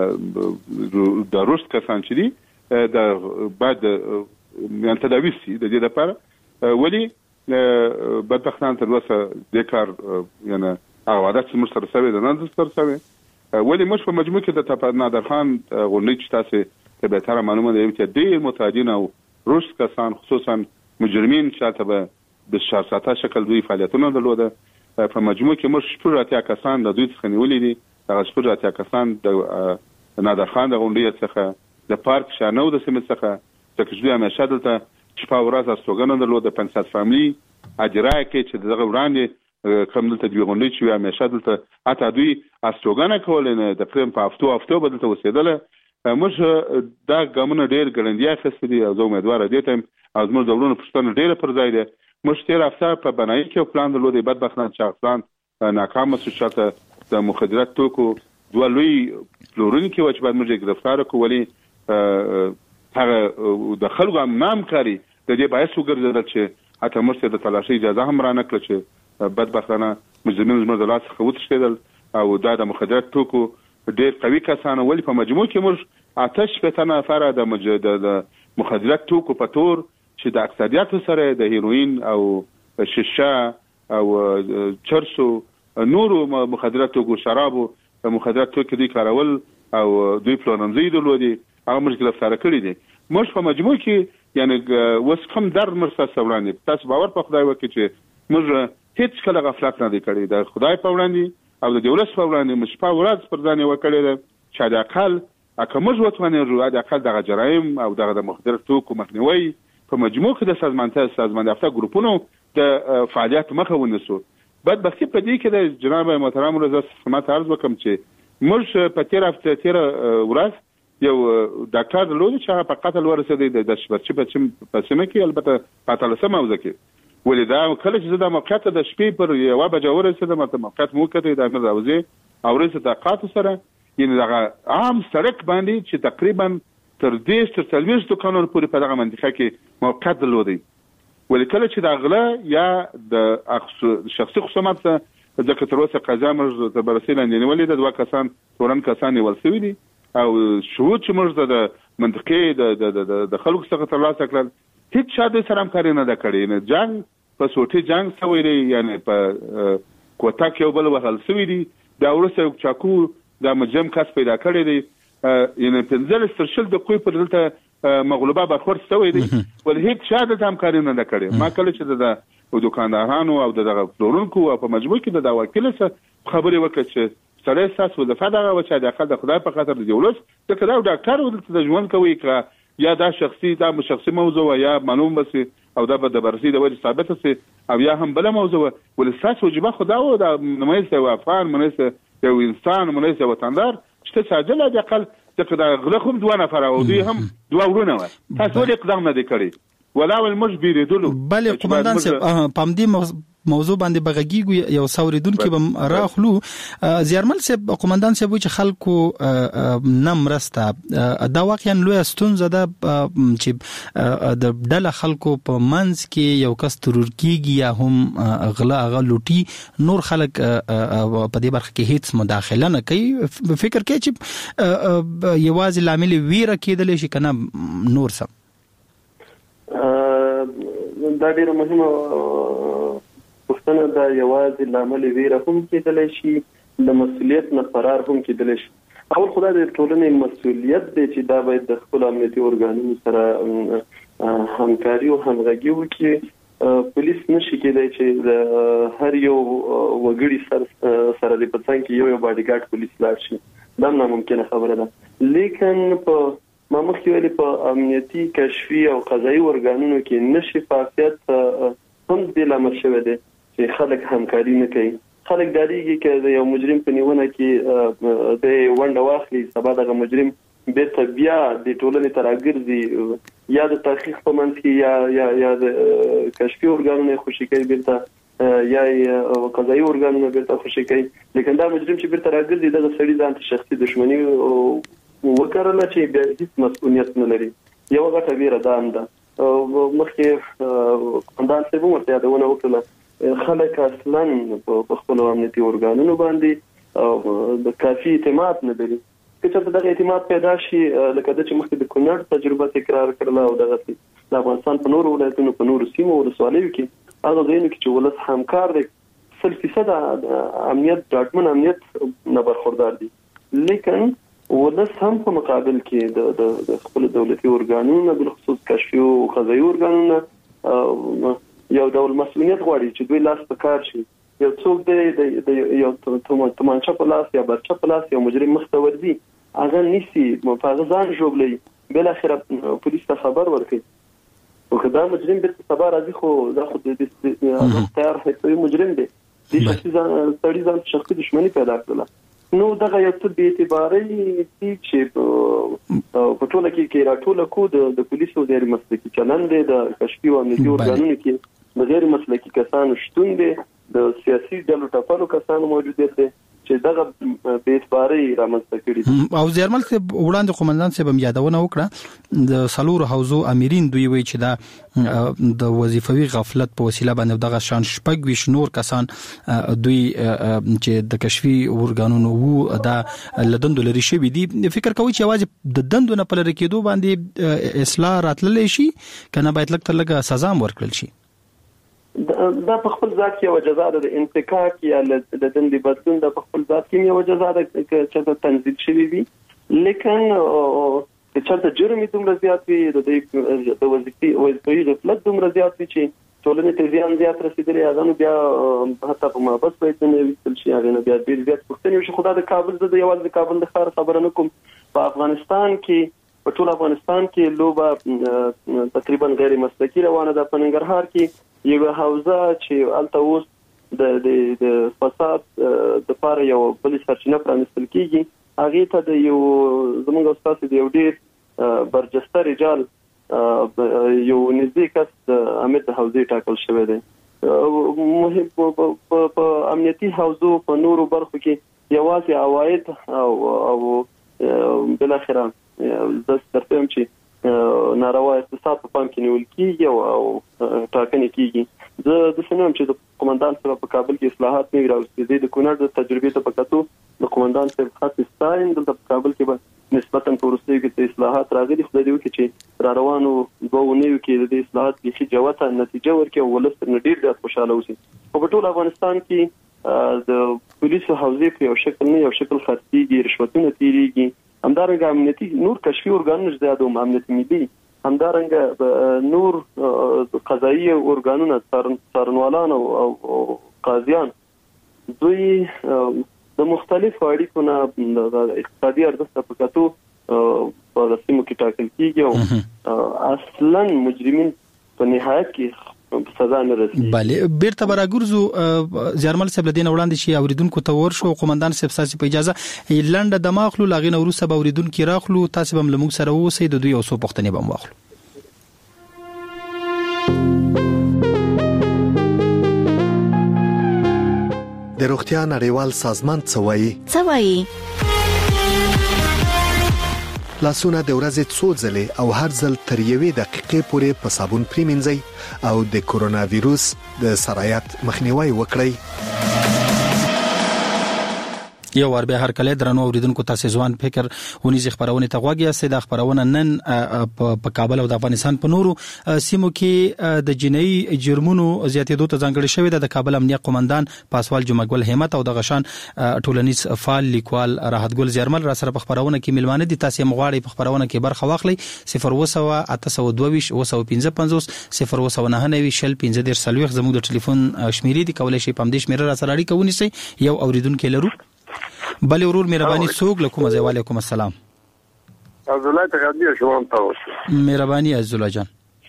د رشد کسان چې دي د بعد یعنی تداوی سي د دې لپاره ولی بدبختانه تر اوسه د کار یعنی هغه عادت چې موږ سره سوي د نن سره سوي ولی موږ په مجموع کې د تپا نادر خان غونډې چې تاسو ته به تر معلومه ده چې ډېر متعدین او رشد کسان خصوصا مجرمین چې ته د شرطه شکل دوی فعالیتونه درلوده په مجموع کې موږ شپږ اتیا کسان د دوی څخه نیولې دي هغه شپږ اتیا کسان د نادر خان د غونډې څخه د پارک شانو د سیمې څخه چې دوی همیشه دلته چې په ورځ استوګنه درلوده پنځه فاملی اجرای کې چې دغه وړاندې کوم دلته دوی غونډې چې همیشه دلته اته دوی استوګنه کول نه د پرم په هفتو هفتو بدلته وسیدله موږ دا ګامونه ډېر ګړندیا خسته دي او زه امیدوار دي ته او زموږ دولونو پښتنه ډېر پر ځای دي موږ تیر هفته په بنای کې پلان درلودي بدبختانه چې پلان ناکام شو چې د مخدرات توکو دوه لوی پلورونکي و چې بعد موږ گرفتار کړو ولی هغه د خلکو امام کاری د دې باعث وګرځول چې حتی موږ د تلاشي اجازه هم را نکړه چې بدبختانه مجرمین زموږ د لاس څخه وتښتېدل او دا د مخدرات توکو ډېر قوي کسان ولی په مجموع کې موږ آتش په تنه افاره د د مخدرات توکو په تور چې د اکثریت سره د هیروین او شیشه او چرسو نورو مخدرات توکو شرابو مخدرات توکو دوی کارول او دوی پلاننځي درلودي هغه موږ گرفتار کړی دي موږ په مجموع کې یعنی وس کوم در مرسته وړاندې تاسو باور په خدای وکړئ چې موږ هیڅ کله غفلت نه دی کړی د خدای په وړاندې او د دولت په وړاندې مش په ورځ پر ځان وکړی ده چې د اقل اکه موږ وتوانې د اقل د جرایم او د مخدرات توکو مخنیوي په مجموع کې د سازمانته سازماندافته ګروپونو د فعالیت مخه ونیسو بدبختی په دې کې د جناب محترم رضا سمات عرض وکم چې موږ په تیر هفته تیر ورځ یو ډاکټر لود چې په قتل ورسېد د شپږ په سیمه کې البته په تلسم موزه کې ولدا کله چې د موقعیت د شپې پر یو بجې ورسېد مته موقعیت مو کته د امیر راوځي او رئیس تاقات سره یعنی دغه عام سړک باندې چې تقریبا تر دې تر څلويش دکانونو پورې په دغه منطقه کې موقعیت درلودي ولکله چې د غله یا د شخصي خصومت ځکه تر اوسه قضا موږ د برسیل نیولې د دوه کسان تورن کسان ولسوي دي او شهود چې موږ د منطقې د د خلکو څخه ترلاسه کړل هیڅ شاده سره همکاري نه ده کړې نه جنگ په سوټي جنگ سوی دی یعنی په کوټه کې یو بل وهل سوی دی دا ورسره چاکو د مجرم کس پیدا کړی دی یعنی پنځل سترشل د کوی پر دلته مغلوبه برخورد سوی دی ول هیڅ شاده همکاري نه ده کړې ما کله چې د دکاندارانو او د پلورونکو او په مجموع کې د وکیل سره خبرې وکړه چې سره تاسو د فدغه و چې د اقل د خدای په خاطر د دولت د کدا ډاکټر ودلته د ژوند کوي کا یا دا شخصي دا شخصي موضوع یا معلوم بس او دا به د برسي د وجه ثابت سي او یا هم بل موضوع ول اساس وجبه خدا و د نمایش او افغان منسه یو انسان منسه وطندار چې ساجل د اقل د غلخم دوه نفر او دوی هم دوه ورونه و تاسو د اقدام نه دی کړی ولا المجبر دلو بله قومندان صاحب پام دې موضوع باندې بغږیږو یو څوریدونکو به راخلو. زیارمل صاحب قومندان صاحب چې خلکو نم راسته دا واقعا لوی ستونزه ده چې د ډله خلکو په منځ کې یو کس ترور کیږي یا هم غلا غلوټي نور خلک په دې برخه کې هیڅ مداخله نه کوي. فکر کوي چې یوازې لامل ویره کېدل شي کنه نور څه؟ دا ډیره مهمه پوښتنه ده. یوازې لامل ویره هم کېدل شي، د مسؤلیت نه فرار هم کېدل شي. اول خدای د ټولنې مسؤلیت دی چې دا باید د خپل امنیتي ارګانونو سره همکاري او همغږي وکړي. پولیس نشي کېدای چې د هر یو وګړي سره سره د پڅنګ کې یو یو باډي ګارد پولیس لاړ شي، دا ناممکنه خبره ده. لیکن په ما مخکې ویلي په امنیتي کشفي او قضایي ارګانونو کې نشفافیت هم د لامل شوی دی چې خلک همکاري نه کوي. خلک ډاریږي چې د یو مجرم په نیونه کې د ونډه واخلي، سبا دغه مجرم بیرته بیا د ټولنې تر راګرځي، یا د تحقیق په منځ کې یا یا یا د کشفي ارګانونو خوشي کوي بیرته، یا قضایي ارګانونو بیرته خوشي کوي. لیکن دا مجرم چې بیرته راګرځي دغه سړي ځان ته شخصي دښمني وکړله چې بیا هیڅ مسؤلیت نه لري. یو غټه ویره دا هم ده. مخکې قومندان صاحب ورته یادونه وکړله خلک اصلا په خپل امنیتي ارګانونو باندې د کافي اعتماد نه لري. که چېرته دغه اعتماد پیدا شي لکه د چې مخکې د کونړ تجربه تکرار کړله او دغه د افغانستان په نورو ولایتونو په نورو سیمو ولسوالیو کې هغه ځایونو کې چې ولس همکار دی سل فیصد امنیت ډاډمن امنیت نه برخوردار دي. لیکن ولس هم په مقابل کې د خپل دولتي ارګانونو بالخصوص کشفي او قضایي ارګانونو یو ډول مسؤلیت غواړي چې دوی لاس په کار شي. یو څوک دی د یو تمانچه په لاس یا برچه په لاس یو مجرم مخ ته ورځي، هغه نیسي په هغه ځان ژوبلوي، بالاخره پولیس ته خبر ورکوي. او که دا مجرم بیرته سبا راځي خو دا خو د تیار حسابي مجرم دی، دې شخصي سړي ځان شخصي دښمني پیدا کړله. نو دغه یو څه بې اعتبارۍ دي چې په ټوله کې کې راټوله کو د پولیسو غیر مسلکي چلند دی، د کشفي او امنیتي ارګانونو کې د غیر مسلکي کسانو شتون دی، د سیاسي ډلو ټاپلو کسانو موجودیت دی چې دغه بې اعتبارۍ رامنځته کړي دي. او زیارمل صاحب وړاندې قومندان صاحب هم یادونه وکړه د څلورو حوزو امرین دوی وایي چې دا د وظیفوي غفلت په وسیله باندې دغه شان شپږ ویش نور کسان دوی چې د کشفي ارګانونو وو دا لدندو لري شوي دي. فکر کوي چې یوازې د دندو نه په لرې کېدو باندې اصلاح راتللی شي کنه باید لږ تر لږه سزا هم ورکړل شي؟ دا په خپل ذات کې یو جزا ده، د انفکاک یا د دندې بدلون د په خپل ذات کې یو جزا ده چې د تنظیم شوی وي. لیکن چې چېرته جرم دومره زیات وي، د وظیفي وظیفوي غفلت دومره زیات وي چې ټولنې ته زیان زیات رسېدلی، هغه نو بیا حتی په محبس باید نه ویستل شي، هغې نه بیا ډېر زیات پوښتنې وشي. خو دا د کابل زه د یوازې د کابل د ښار خبره نه کوم، په افغانستان کې په ټول افغانستان کې لوبه تقریبا غیر مسلکي روانه ده. په ننګرهار کې یو حوزه چې هلته اوس د د فساد د پاره یو بل سرچینه پرانستل کیږي، هغې ته د یو زموږ استاد د یو ډېر برجسته رجال یو نږدې کس د امیر د حوزې ټاکل شوی دی. مهم په امنیتي حوزو په نورو برخو کې یوازې عواید او او بالاخره د سترتم چې ناروا اقتصاد په پام کې نیول کیږي او ټاکنې کیږي. زه د سنوم چې د قومندان صاحب په کابل کې اصلاحات نه راوستي، د کونړ د تجربې ته پکاتو د قومندان صاحب خاص ستاین د کابل کې به نسبتا پروسې کې اصلاحات راغلي. خدای دې وکړي چې را روانو دوه نیو کې د اصلاحات بيخي جوته نتیجه ورکړي او ولست ډیر ډیر خوشاله اوسي. په ټول افغانستان کې د پولیسو حوزې په یو شکل نه یو شکل خرڅيږي، رشوتونه تیریږي. همدارنګه امنیتي نور کشفي ارګانونه زیاده هم امنیتي ملي، همدارنګه نور قضایي ارګانونه څارنوالان او قاضیان دوی د مختلفو اړیکو نه د اقتصادي ارزښت په کتو په سیمو کې ټاکل کیږي او اصلا مجرمین په نهایت کې سزا نه رسېږي. بله بیرته براګورزو زیارمل صاحب لدین وړاندې شي اوریدونکو ته ورشو. قومندان صاحب ساسي په اجازه لنډه د ماخلو لاغین وروسته به اوریدونکو راخلو، تاسو به موږ سره اوسئ، د دوی اوسو پښتنې به واخلو. د روغتیا نړیوال سازمان څه وایي؟ څه وایي؟ لاسونه د ورځې څو ځلې او هر ځل تر یوې دقیقې پورې په صابون پریمنځئ او د کورونا ویروس د سرایت مخنیوي وکړئ. یو ور به هر کله درنو اوریدونکو تاسو ځوان فکر ونیزي خبرونه ته غوږی است. د خبرونه نن په کابل او د افغانستان په نورو سیمو کې د جنایي جرمونو زیاتېدو ته ځانګړي شوې ده. د کابل امنیه قومندان پاسوال جمعګل همت او د غشان ټولنیز فعال لیکوال راحت ګل زیرمل را سره په خبرونه کې ملمانه دي. تاسو مغواړي په خبرونه کې برخه واخلئ. صفر وسو اته سو دوه او سو پنځه پنځوس صفر وسو نه نه شل پنځه ډیر سلويخ زموږ د ټلیفون شمیرې دي. کولای شي په همدې شمیره را سره اړیکه ونیسئ. یو اوریدونکو لرو. بله ورور مهرباني څوک لکم از وعلیکم السلام. عبدالله تقدیر شما هم تاوست مهربانی عزیزالله جان.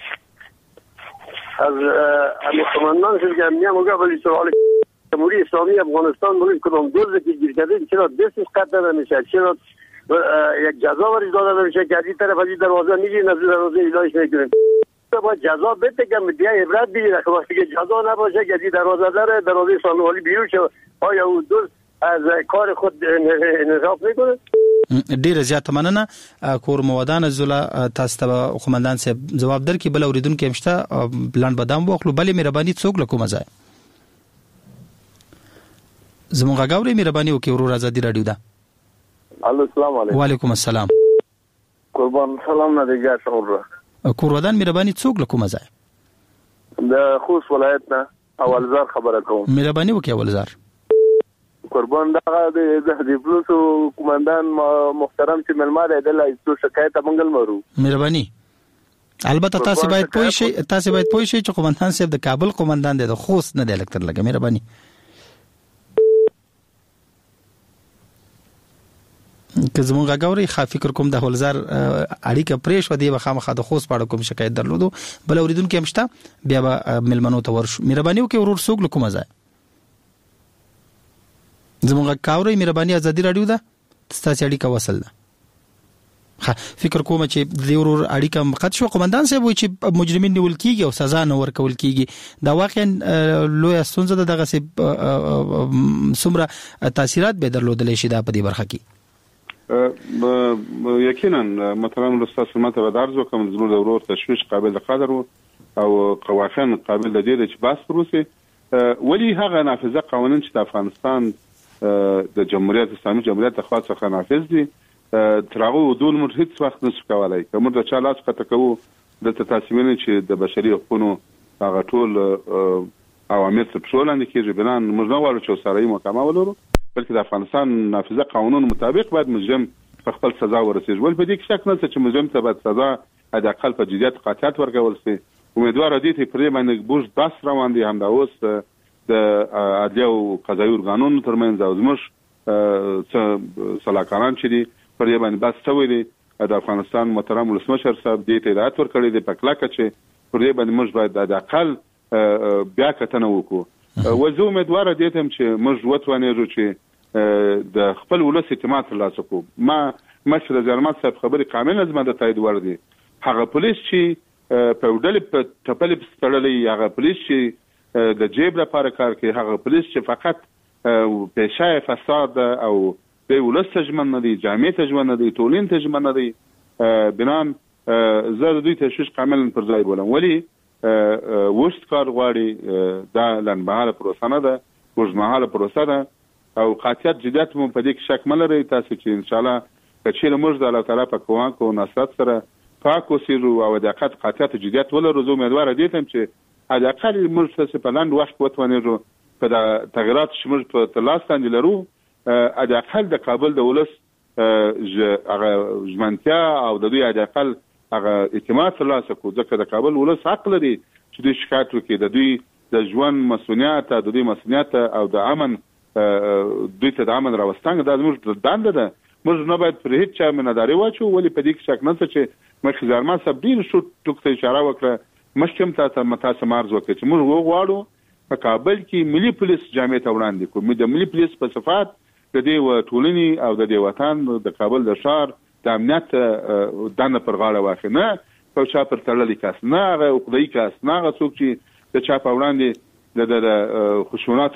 از امی قماندان شد که امنیه مقابل سوال جمهوری اسلامی افغانستان مورد کدام دوزه که گیر کرده چرا دستش قطع نمیشه، چرا یک جزا ورش داده نمیشه که از این طرف از این دروازه میگیرین از این دروازه ایلاش میکنین. باید جزا بده که دیگه عبرت بگیره که وقتی که جزا نباشه که از این دروازه داره دروازه سانوالی بیرون شه آیا او دوز از کار خود انحراف میکنه. ډیر زیات مننه کور موادان زولا تاسو ته قومندان صاحب جواب درکې. بل اوریدونکو همشته بلند بادام واخلو. بلې مهرباني څوک لکم ځای زموږ غاوري مهرباني وکي ورور آزادي رادیو ده. الو السلام علیکم. وعلیکم السلام. قربان سلام نه دیګه څوره کور ودان مهرباني څوک لکم ځای د خوست ولایت نه اولزار خبره کوم. مهرباني وکي اولزار. قربان دغه د د پلوس قومندان محترم چې ملماده د لایستو شکایت منګل مرو. مهرباني. البته تاسو باید پوه شئ تاسو باید پوه شئ چې قومندان صاحب د کابل قومندان دی، د خوست نه دی الکتر لګه. مهرباني. که زموږ غاوري خا فکر کوم د هولزار اړیکه پریش و دی بخامخه د خوست پاړه کوم شکایت درلودو. بل اوریدونکو همشته بیا به ملمنو ته ورشو. مهرباني وکي ورور سوق لکم ځای زموږ کاوري مهرباني آزادي رادیو ده. تاسو اړیکه وصل ده. ها فکر کوم چې د ورور اړیکه مقد شو. قومندان صاحب وایي چې مجرمین نیول کیږي او سزا نه ورکول کیږي. دا واقعا لوی ستونزه ده. دغه څومره تاثیرات به درلودل شي دا په دې برخه کې؟ یقینا مثلا استاد سمته ودارز وکم زموږ د ورور تشویش قابل د قدر او قوافین قابل د دې چې باس پروسه ولی هغه نافذه قوانين چې د افغانستان د جمهوریت اسلامي جمهوریت خاص څخه نافذ دي ترغه ودول موږ هیڅ وخت نشو کولای. کوم د چا لاس کته کوو د تاسیمنه چې د بشري حقوقو هغه ټول اوامر په شولند کې جبنان موږ نه وایو چې سره یې محکمه ولرو، بلکې د افغانستان نافذه قانون مطابق باید مجرم په خپل سزا ورسیږي. ول په دې کې شک نه چې مجرم ته باید سزا د اقل په جديت قاطعیت ورکول شي. امیدوار دي چې پرې باندې بوج بس روان دي. هم دا اوس د عدلیه او قضایي ارګانونو ترمنځ او زموږ صلاحکاران چې دي پرې باندې بس شوی دي. د افغانستان محترم ولسمشر صاحب دې ته هدایت ورکړی دی په کلاکه چې پرې باندې موږ باید د اقل بیا کتنه وکړو. وزو امیدوار دي چې موږ وتوانیږو چې د خپل ولس اعتماد ترلاسه کړو. ما مشر جرمات صاحب خبري کامل زما د تایید ور دي. هغه پولیس چې په ډول په ټپل پستړلې هغه پولیس چې د جیب لپاره کار کوي، هغه پولیس چې فقط پېښه فساد او د ولس تجمن نه دي، جامع تجمن نه دي، ټولین تجمن نه دي. بنان زه د دوی تشویش کامل پر ځای بولم. ولی وشت کار غواړي دا لنبهاله پروسه نه ده، وژمهاله پروسه ده او قاطعیت جديت مو په دې کې شک ملري. تاسو چې ان شاء الله کچېله موږ د الله تعالی په کوان کو نصرت سره پاک وسیرو او د حقیقت قاطعیت جديت ولرو. زه امیدوار دي چې د اقل موږ څه په لاند وخت وتوانیږو په د تغیرات چې موږ په تلاس باندې لرو د اقل د کابل د ولس هغه ژمنتیا او د دوی د اقل هغه اعتماد ترلاسه کو. ځکه د کابل ولس حق لري چې دوی شکایت وکړي. د دوی د ژوند مسؤلیت د دوی مسؤلیت او د امن دوی ته د امن راوستنګ د موږ دنده ده. موږ نه باید پر هیڅ چا منداري واچو. ولی په دې کې شک نه چې مخکې زرما سب ډیر شو ټوکته اشاره وکړه. مشکم تاسو متاسم مارز وکړي چې موږ وغواړو په کابل کې ملي پولیس جامع ته وړاندې کوو. د ملي پولیس په صفات د دې ټولنې او د دې وطن د کابل د شهر د امنیت دنه پر غاړه واخلي. نه په چا پر تړلې کاس، نه هغه عقدایي کاس، نه هغه څوک چې د چا په وړاندې د خشوناتو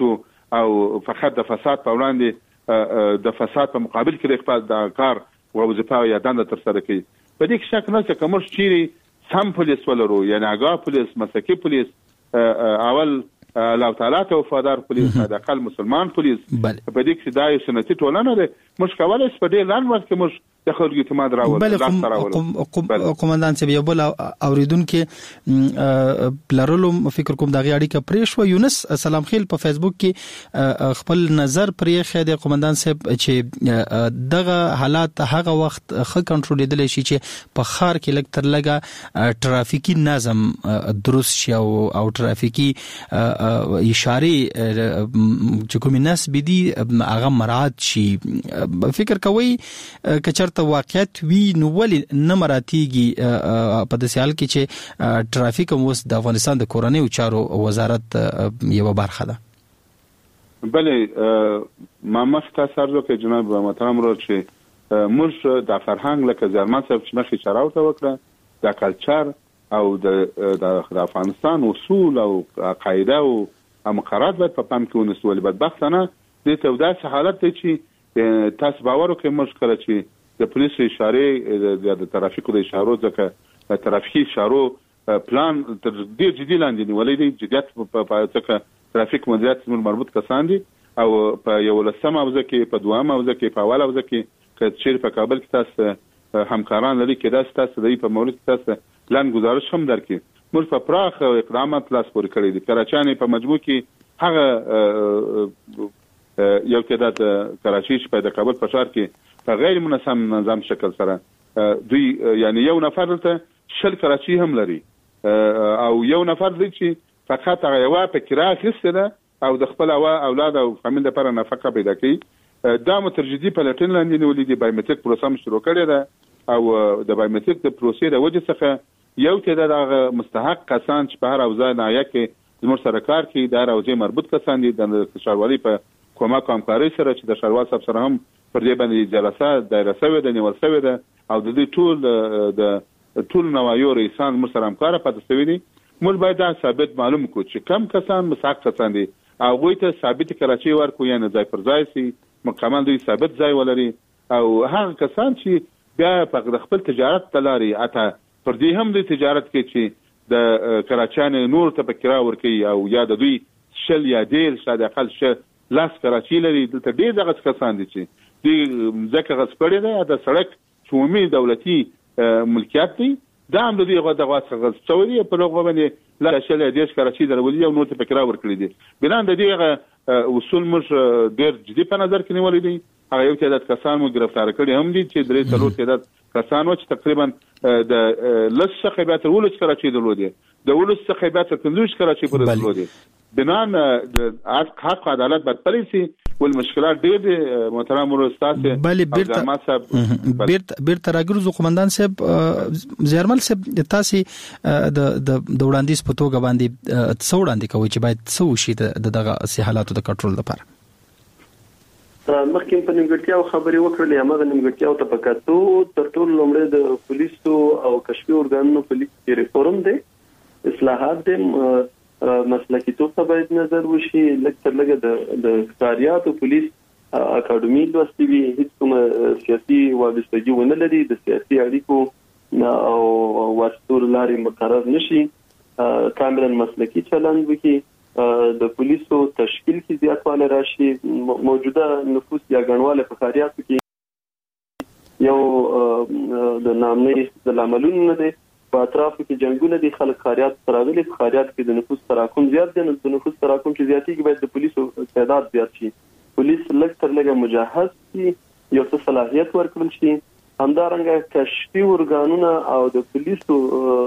او فقط د فساد په وړاندې د فساد په مقابل کې خپل د کار او وظیفه یا دنده تر سره کوي. په دې کې شک نه چې کوم چیرې سم پولیس ولرو، یعنی هغه پولیس مسلکي پولیس اول الله تعالی ته وفادار پولیس، حداقل مسلمان پولیس. په دې کې دا یو سنتي ټولنه ده، موږ کولای شو په دې لاندې وخت کې موږ د خلکو اعتماد راوړو. بله قومندان صاحب، یو بل اوریدونکو پلرلو فکر کوم دغه اړیکه پرې شو. یونس سلام خیل په فیسبوک کې خپل نظر پرې خې د قومندان صاحب چې دغه حالات هغه وخت ښه کنټرول کېدلی شي چې په ښار کې لږ تر لږه ټرافیکي نظم درست شي او ټرافیکي اشارې چې کومې نصب دي هغه مراعات شي. فکر کوي کچر ته واقعیت وی نو ولې نه مراتیږي په داسې حال کې چې ټرافیک هم اوس د افغانستان د کورنیو چارو وزارت یوه برخه ده؟ بله، ما مخته سر وکړ جناب محترم رو چې موږ د فرهنګ لکه زیارمن صاحب چې مخکې اشاره ورته وکړه، د کلچر او د افغانستان اصول او قاعده او مقررات باید په پام کې ونیسو. ولې بدبختانه دې ته داسې حالت دی چې تاسو باور وکړئ موږ کله چې د پولیسو اشارې د ترافیکو د اشارو ځکه د ترافیکي اشارو پلان تر ډېر جدي لاندې نیولی دی. جدیت په ځکه ترافیک مدیریت زموږ مربوط کسان دي او په یولسم حوزه کې، په دویم حوزه کې، په اول حوزه کې که چیرې په کابل کې تاسو همکاران لري کېدای شي تاسو د دې په مورد کې تاسو پلان گزارش هم درکړي. موږ په پراخ اقدامات لاس پورې کړی دي. کراچیانې په مجموع کې هغه یو کې د کراچي چې په د کابل په ښار کې په غیر منظم نظام شکل سره دوی یعنی یو نفر ته شل کراچي هم لري او یو نفر دی چې فقط هغه یو په کرا اخیسته ده او د خپل اولاد او فامیل لپاره نفقه پیدا کوي. دا مترجدي په لټن لاندې نیولې دي. بایومټریک پروسه هم شروع کړې ده او د بایومټریک د پروسې د وجې څخه یو کې د مستحق کسان چې په هر حوزه نایه کې زموږ سره کار کوي د هر حوزې مربوط کسان دي د ښاروالۍ په کومک او همکارۍ سره چې د ښاروال صاحب سره هم پر دې باندې جلسه دایره شوې ده، نیول شوې ده او د دې ټول د ټول نوایو رئیسان موږ سره همکاره پاتې شوي دي. موږ باید دا ثابت معلوم کړو چې کم کسان مستحق کسان دي، هغوی ته ثابت کراچي ورکړو، یعنې ځای پر ځای شي، مکمل دوی ثابت ځای ولري او هغه کسان چې بیا په خپل تجارت ته لاري اته پر دې هم د تجارت کې چې د کراچیانو نور ته په کرا ورکوي او یا د دوی شل یا ډېر شاید اقل شل لاس کراچي لري. دلته ډېر دغه کسان دي چې دوی ځکه غصب کړی دی د سړک عمومي دولتي ملکیت دی، دا هم د دوی دغه څخه غصب شوی دی. په هغه باندې لا شل یا دېرش کراچي درولي او نور ته په کرا ورکړي دي. بنان د دې اصول موږ ډېر جدي په نظر کې نیولي دي. هغه یو تعداد کسان مو ګرفتار کړي هم دي چې درې څلور تعداد کسان و چې تقریبا د لس څخه بیا تر ولس کراچي درلودي، د ولس څخه بیا تر پنځوس کراچي پورې درلودي. بنان د حق عدالت باید پلی شي والمشکلات ډېر دي. محترم ورستاذ بله بیرته بیرته راګرځو قومندان صاحب. زیارمل صاحب تاسو د د وړاندیز په توګه باندې څه وړاندې کوئ چې باید څه وشي د دغه حالاتو د کنټرول لپاره؟ مخکې په نیمګړتیاو خبرې وکړلې، هماغه نیمګړتیاو ته په کتو تر ټولو لومړی د پولیسو او کشفي ارګانونو په لیک کې ریفورم دی، اصلاحات دی، مسلکیتوب ته باید نظر وشي. لږ تر لږه د د ښکاریاتو پولیس اکاډمي لوستې وي، هیڅ کومه سیاسي وابستګي ونه لري، د سیاسي اړیکو او واسطو لارې مقرر نشي، کاملا مسلکي چلند وکړي، د پولیسو تشکیل کې زیاتوالی راشي، موجوده نفوس یا ګڼوالی په ښاریاتو کې یو د نامنۍ د لاملونو نه دی. په اطرافو کې جنګونه دي، خلک ښاریات ته راغلي، په ښاریات کې د نفوس تراکم زیات دی. نو د نفوس تراکم چې زیاتېږي باید د پولیسو تعداد زیات شي، پولیس لږ تر لږه مجهز شي، یو څه صلاحیت ورکړل شي. همدارنګه کشفي ارګانونه او د پولیسو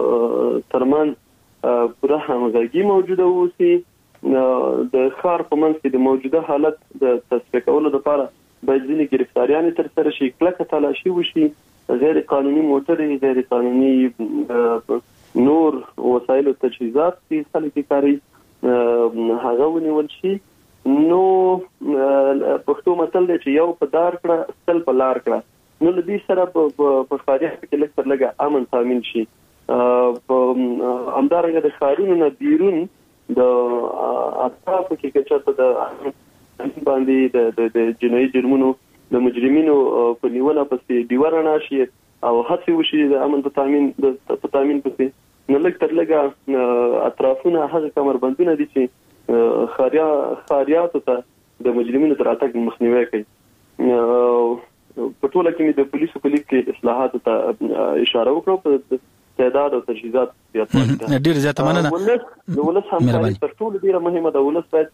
ترمنځ پوره همغږي موجوده اوسي. د ښار په منځ کې د موجوده حالت د تصفیه کولو لپاره باید ځینې ګرفتاریانې ترسره شي، کلکه تلاشي وشي، غیر قانوني موټرې، غیر قانوني نور وسایل او تجهیزات چې خلک کاروي هغه ونیول شي. نو پښتو متل دی چې یو په دار کړه سل په لار کړه. نو له دې سره په ښاریانو کې لږ تر لږه امن تامین شي. همدارنګه د ښارونو نه بیرون د اطرافو کې که چېرته د باندې د د جنایي جرمونو د مجرمینو په نیونه پسې دیوارنا شي او هڅه وشي د امن په تامین د تامین پسې نو لږ تر لږه اطرافونه هغه کمربندونه دي چې خاریا خاریات ته د مجرمینو تر اتګ مخنیوي کوي. په ټوله کې د پولیسو په لیک کې اصلاحات ته اشاره وکړو په تعداد او تجهیزات زیاتوالی. ډیر زیاته مننه. د ولس همکاري تر ټولو ډیره مهمه ده. ولس باید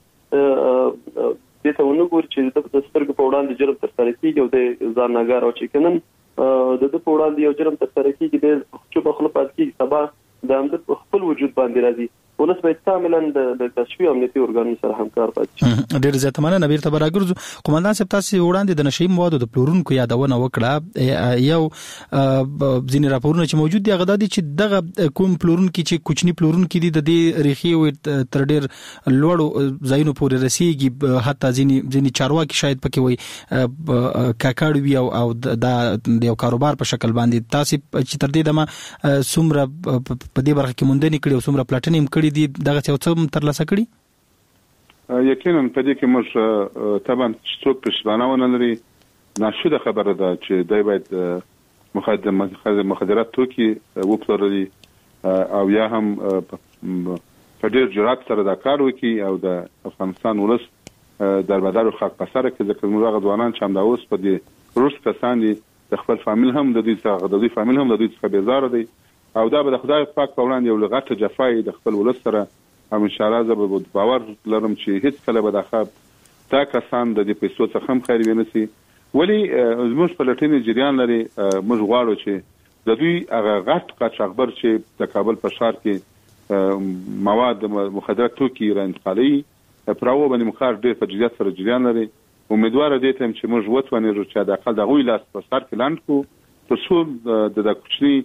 د ته ونګور چې د سترګو په وړاندې جرم ترسره کیږي او د ځان ناګار او چې کنن د د په وړاندې یو جرم ترسره کیږي د چې په خپل پات کې سبا د امد خپل وجود باندې راځي. ولس باید کاملا د کشفي امنیتي ارګانونو سره همکار پاتې. ډیر زیاته مننه. بیرته براګرځو قومندان صاحب، تاسو وړاندې د نشئی موادو د پلورونکو یادونه وکړه. یو ځینې راپورونه چې موجود دي هغه د چې دغه کوم پلورونکو چې کوچني پلورونکو دي د دې ریخي او تر ډیر لوړو ځایونو پورې رسیدي، حتی ځینې ځینې چارواکي شاید پکې وي کاکاړ وي او د یو کاروبار په شکل باندې. تاسو چې تر دې دمه څومره په دې برخه کې موندنې کړې او څومره پلاټنیم کړي دي دغه څه تر لاسه کړي؟ یقینا په دې کې موږ طبعا څوک پښتانه ونه لري ناشده خبره ده چې دای باید مخدرات توکي وپلوري او یا هم په ډېر جرأت سره دا کار وکړي او د افغانستان ولس دربدر او خاک پسره کې ځکه موږ هغه ځوانان چې هم دا اوس په دې روس کسان دي د خپل فامیل هم د دې څخه د دې فامیل هم د دې څخه بیزار دي او دا به د خدای پاک په وړاندې یو لغته جفای د خپل ولس سره او ان شاء الله زه به باور لرم چې هیڅ کله به د خاب دا کسان د دې پیسو څخه هم خیر ونسي. ولی زموږ په لټینې جریان لري. موږ غواړو چې د دوی هغه غټ قاچاقبر چې د کابل په ښار کې مواد مخدرات توکي را انتقالي پراو باندې مخار ډېر په جديت سره جریان لري. امیدوار دي ته چې موږ وتونې چې د اقل دغه لاس په سر کې لاند کو تر څو د کوچني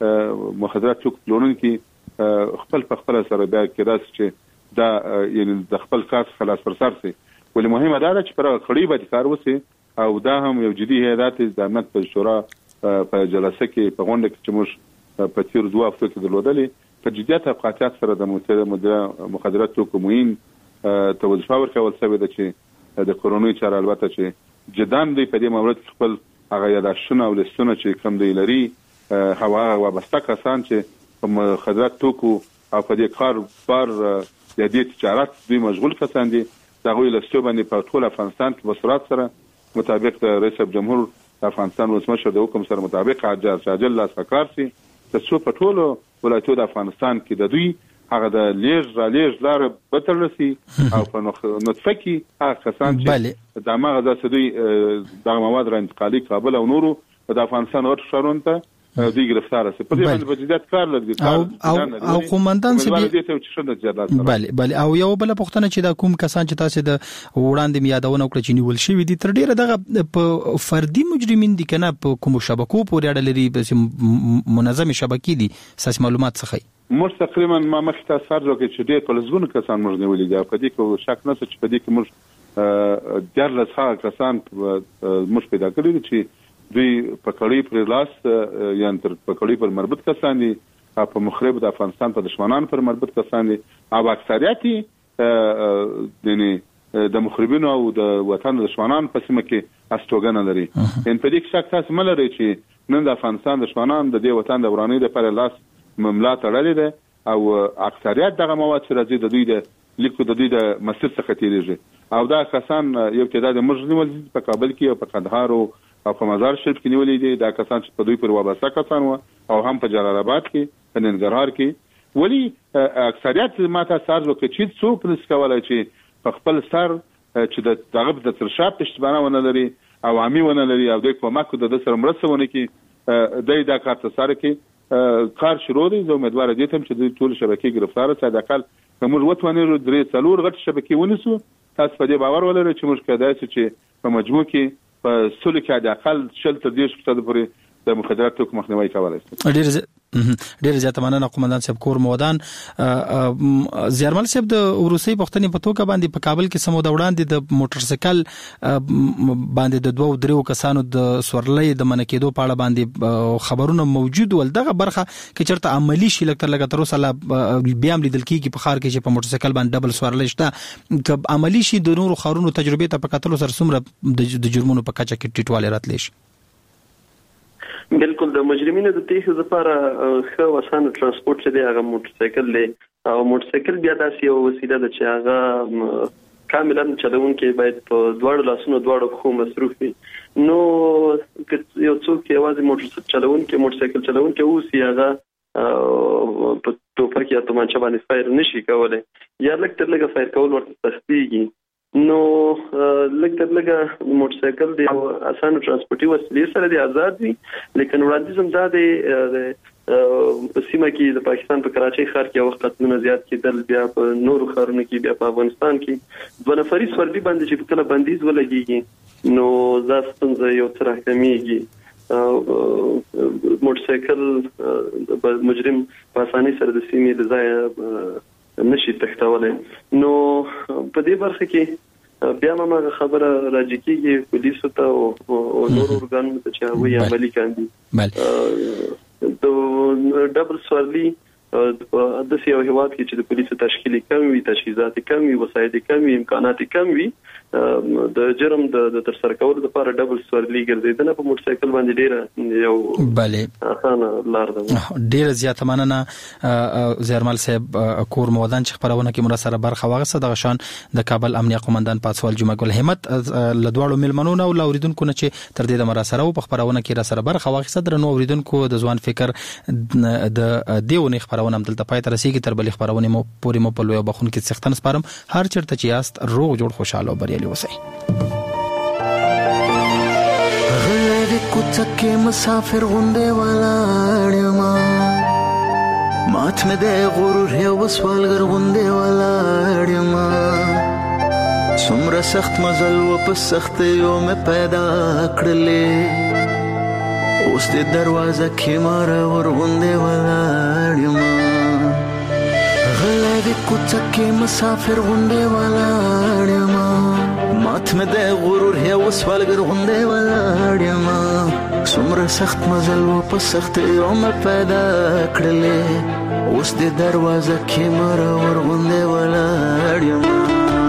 مخدرات توک پلورونکي خپل په خپل سره بیا کېداس چې دا یعنی د خپل کار خلاص پر سر سي. ولې مهمه دا ده چې پر خړی باندې کار وسی او دا هم یو جدي هدایت د امنیت په شورا په جلسه کې په غونډه کې چې موږ په تیر دوه هفتو کې درلودلې په جديت او قاطعیت سره د مخدرات توک موین توظیف ورکول شوی ده چې د کورونوي چاره البته چې جدان دی په دې مورد خپل هغه یاداشتونه او لستونه چې کوم دی لري هوا وابسته کسان چې په مخدرات توکو او په دې کار بار د دې تجارت دوی مشغول کسان دي. دا غوي لستو باندې په ټول افغانستان کې بصرات سره مطابق د رئیس جمهور افغانستان ولسمشر د حکم سره مطابق عاجل عاجل لاس کار سي د څو په ټول ولایتونو د افغانستان کې د دوی هغه د لیږ را لیږ لار بترسي او په نطفه کې هغه کسان چې د ماغه د سدوی د مواد را انتقالي کابل او نورو د افغانستان ورته شارون ته دوی گرفتار سي. په دې باندې په جديت کار لري او او قومندان سي بله بله او یو بل پښتنه چې دا کوم کسان چې تاسو د وړاندې میادونه وکړه چې نیول شوی دي تر ډیره دغه په فردي مجرمین دي کنه په کوم شبکو پورې اړه لري بس منظم شبکې دي اساس معلومات څخه موږ تقریبا ما مخ ته سر جوړ چې ډېر په لزګونو کسان موږ نیولې دي. په دې کې شک نه چې په دې کې موږ ډېر لږه کسان موږ پیدا کړی دي چې دوی په کړی پر لاس یا تر په کړی پر مربوط کسان دي په مخرب د افغانستان په دشمنان پر مربوط کسان دي او اکثریت د مخربینو او د وطن دشمنان په سیمه کې استوګنه لري. ان په دې کې شک تاسو ملري چې نن د افغانستان دشمنان د دې وطن د ورانۍ د پر لاس مملا تړلې ده او اکثریت دغه مواد چې راځي د دوی د لیکو د دوی د مسیر څخه تیریږي او دا کسان یو تعداد مجرمین په کابل کې او په قندهار او په مزار شریف کې نیولې دي. دا کسان چې په دوی پر وابسته کسان وو او هم په جلال آباد کې په ننګرهار کې. ولی اکثریت ماته ساز وکړي چې څوک نس کولای چې په خپل سر چې د دغه د ترشاب پښتبانه ونه لري او عامي ونه لري او د کومک د سره مرسته ونه کې د دا کار ته سره کې کار شروع دي. زه امیدوار دي ته چې د ټول شبکې گرفتار سي. د اقل کوم وروتونه درې څلور غټ شبکې ونیسو. تاسو په دې باور ولرئ چې موږ کېدای شي چې په مجموع کې په سلو کې د اقل شل تر دېرش فیصد پورې د مخدرات توکو مخنیوي کولای شي. ډېر ډیر زیات مننه قومندان صاحب کور مودان. زیارمل صاحب د روسي پښتني په توګه باندې په کابل کې سمو د وړاندې د موټر سایکل باندې د دوه درو کسانو د سورلۍ د منکېدو په اړه باندې خبرونه موجود ول. دغه برخه کې چرته عملی شي لکه لکه تر اوسه لا بیا هم لیدل کیږي په خار کې چې په موټر سایکل باندې ډبل سورلۍ شته. که عملی شي د نورو خارونو تجربه ته په کتلو سره څومره د جرمونو په کچه کې ټیټوالی راتلی شي؟ بالکل د مجرمینو د تېښتې لپاره ښه اسانه ترانسپورت چې دی هغه موټر سایکل دی او موټر سایکل بیا داسې یو وسیله ده چې هغه کاملا چلونکي باید په دواړو لاسونو دواړو پښو مصروف وي. نو یو څوک یوازې موټر چلونکي موټر سایکل چلونکي اوسي هغه په ټوپک یا تومانچه باندې فایر نشي کولای یا لږ تر لږه فایر کول ورته سختېږي. نو لږ تر لږه موټر سایکل د اسانه ترانسپورتي وسیلې سره دی آزاد وي، لیکن وړاندیز هم دا دی په سیمه کې د پاکستان په کراچۍ ښار کې وخت قتلونه زیات کېدل، بیا په نورو ښارونو کې، بیا په افغانستان کې دوه نفري سورلي باندې چې کله بندیز ولګېږي نو دا ستونزه یو څه راکمېږي. موټر سایکل مجرم په اسانۍ سره د سیمې د ځایه نشي تختولای. نو په دې برخه کې بیا هم هغه خبره راځي کېږي پولیسو ته او نور ارګانونو ته چې هغوی عملي کاندي. د ډبل سورلي د سیو هیواد کې چې د پولیسو تشکیل کم وي، تجهیزات کم وي، وسایل کم وي، امکانات کم وي، د جرم د تر سره کولو لپاره ډبل سورلي ګرځیدنه په موټر سایکل باندې ډیره یو بله اسانه لار ده. ډیره زیاته مننه زیارمل صاحب کور مودان چې خبرونه کې مر سره برخه واغسته. د غشان د کابل امنیه قومندان پاتسوال جمعه ګل همت لدواړو ملمنونو او اوریدونکو نه چې تر دې د مر سره په خبرونه کې را سره برخه واغسته. درنو اوریدونکو د ځوان فکر د دیونه خبرونه هم دلته پای ته رسیدي. تر بلې خبرونه مو پوری مو په لوی بخون کې سختن سپارم. هر چرته چې یاست روغ جوړ خوشاله او بریالي اوسئ. غلې کوڅه مسافر غونډه ولاړ ما مات مې د غرور یو وسوالګر غونډه ولاړ ما څومره سخت مزل و په سخت یو مې پیدا کړلې اوس د دروازه کې مار ور غونډه ولاړ ما غلې کوڅه مسافر غونډه ولاړ ما مات مې د غرور هي وسوالګر غونډه ولاړ ما څومره سخت مزل و په سخت یو مې پیدا کړلې اوس د دروازه کې مار ور غونډه ولاړ ما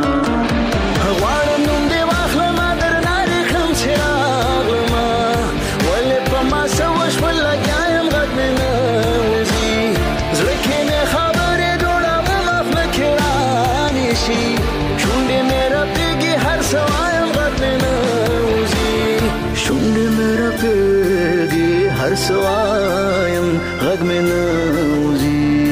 हर सवायम गग में नौजी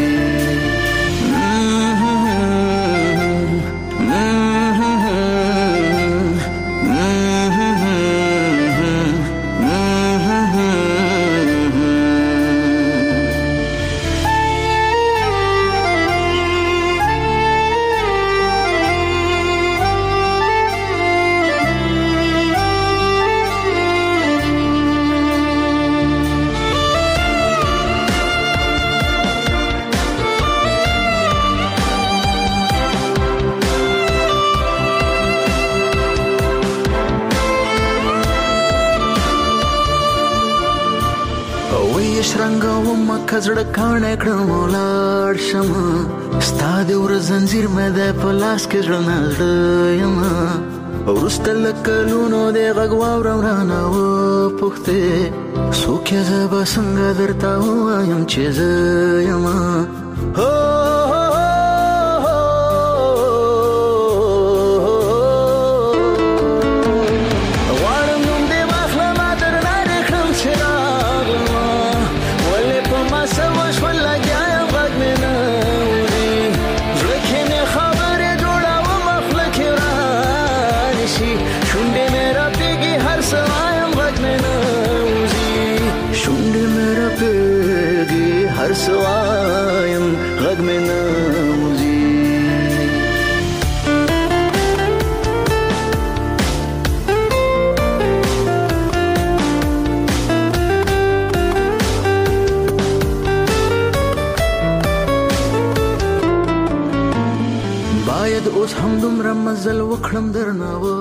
کزړه کانه کړم ولاړ شمه ستا د ور زنجیر مې د پلاس کې ژوند یم ورستل کلونو د غږ واورم رانه و پخته څوک یې زبا څنګه درته وایم چې زه یم هو हर सवायम गग में नौजी مزل وکړم درناوه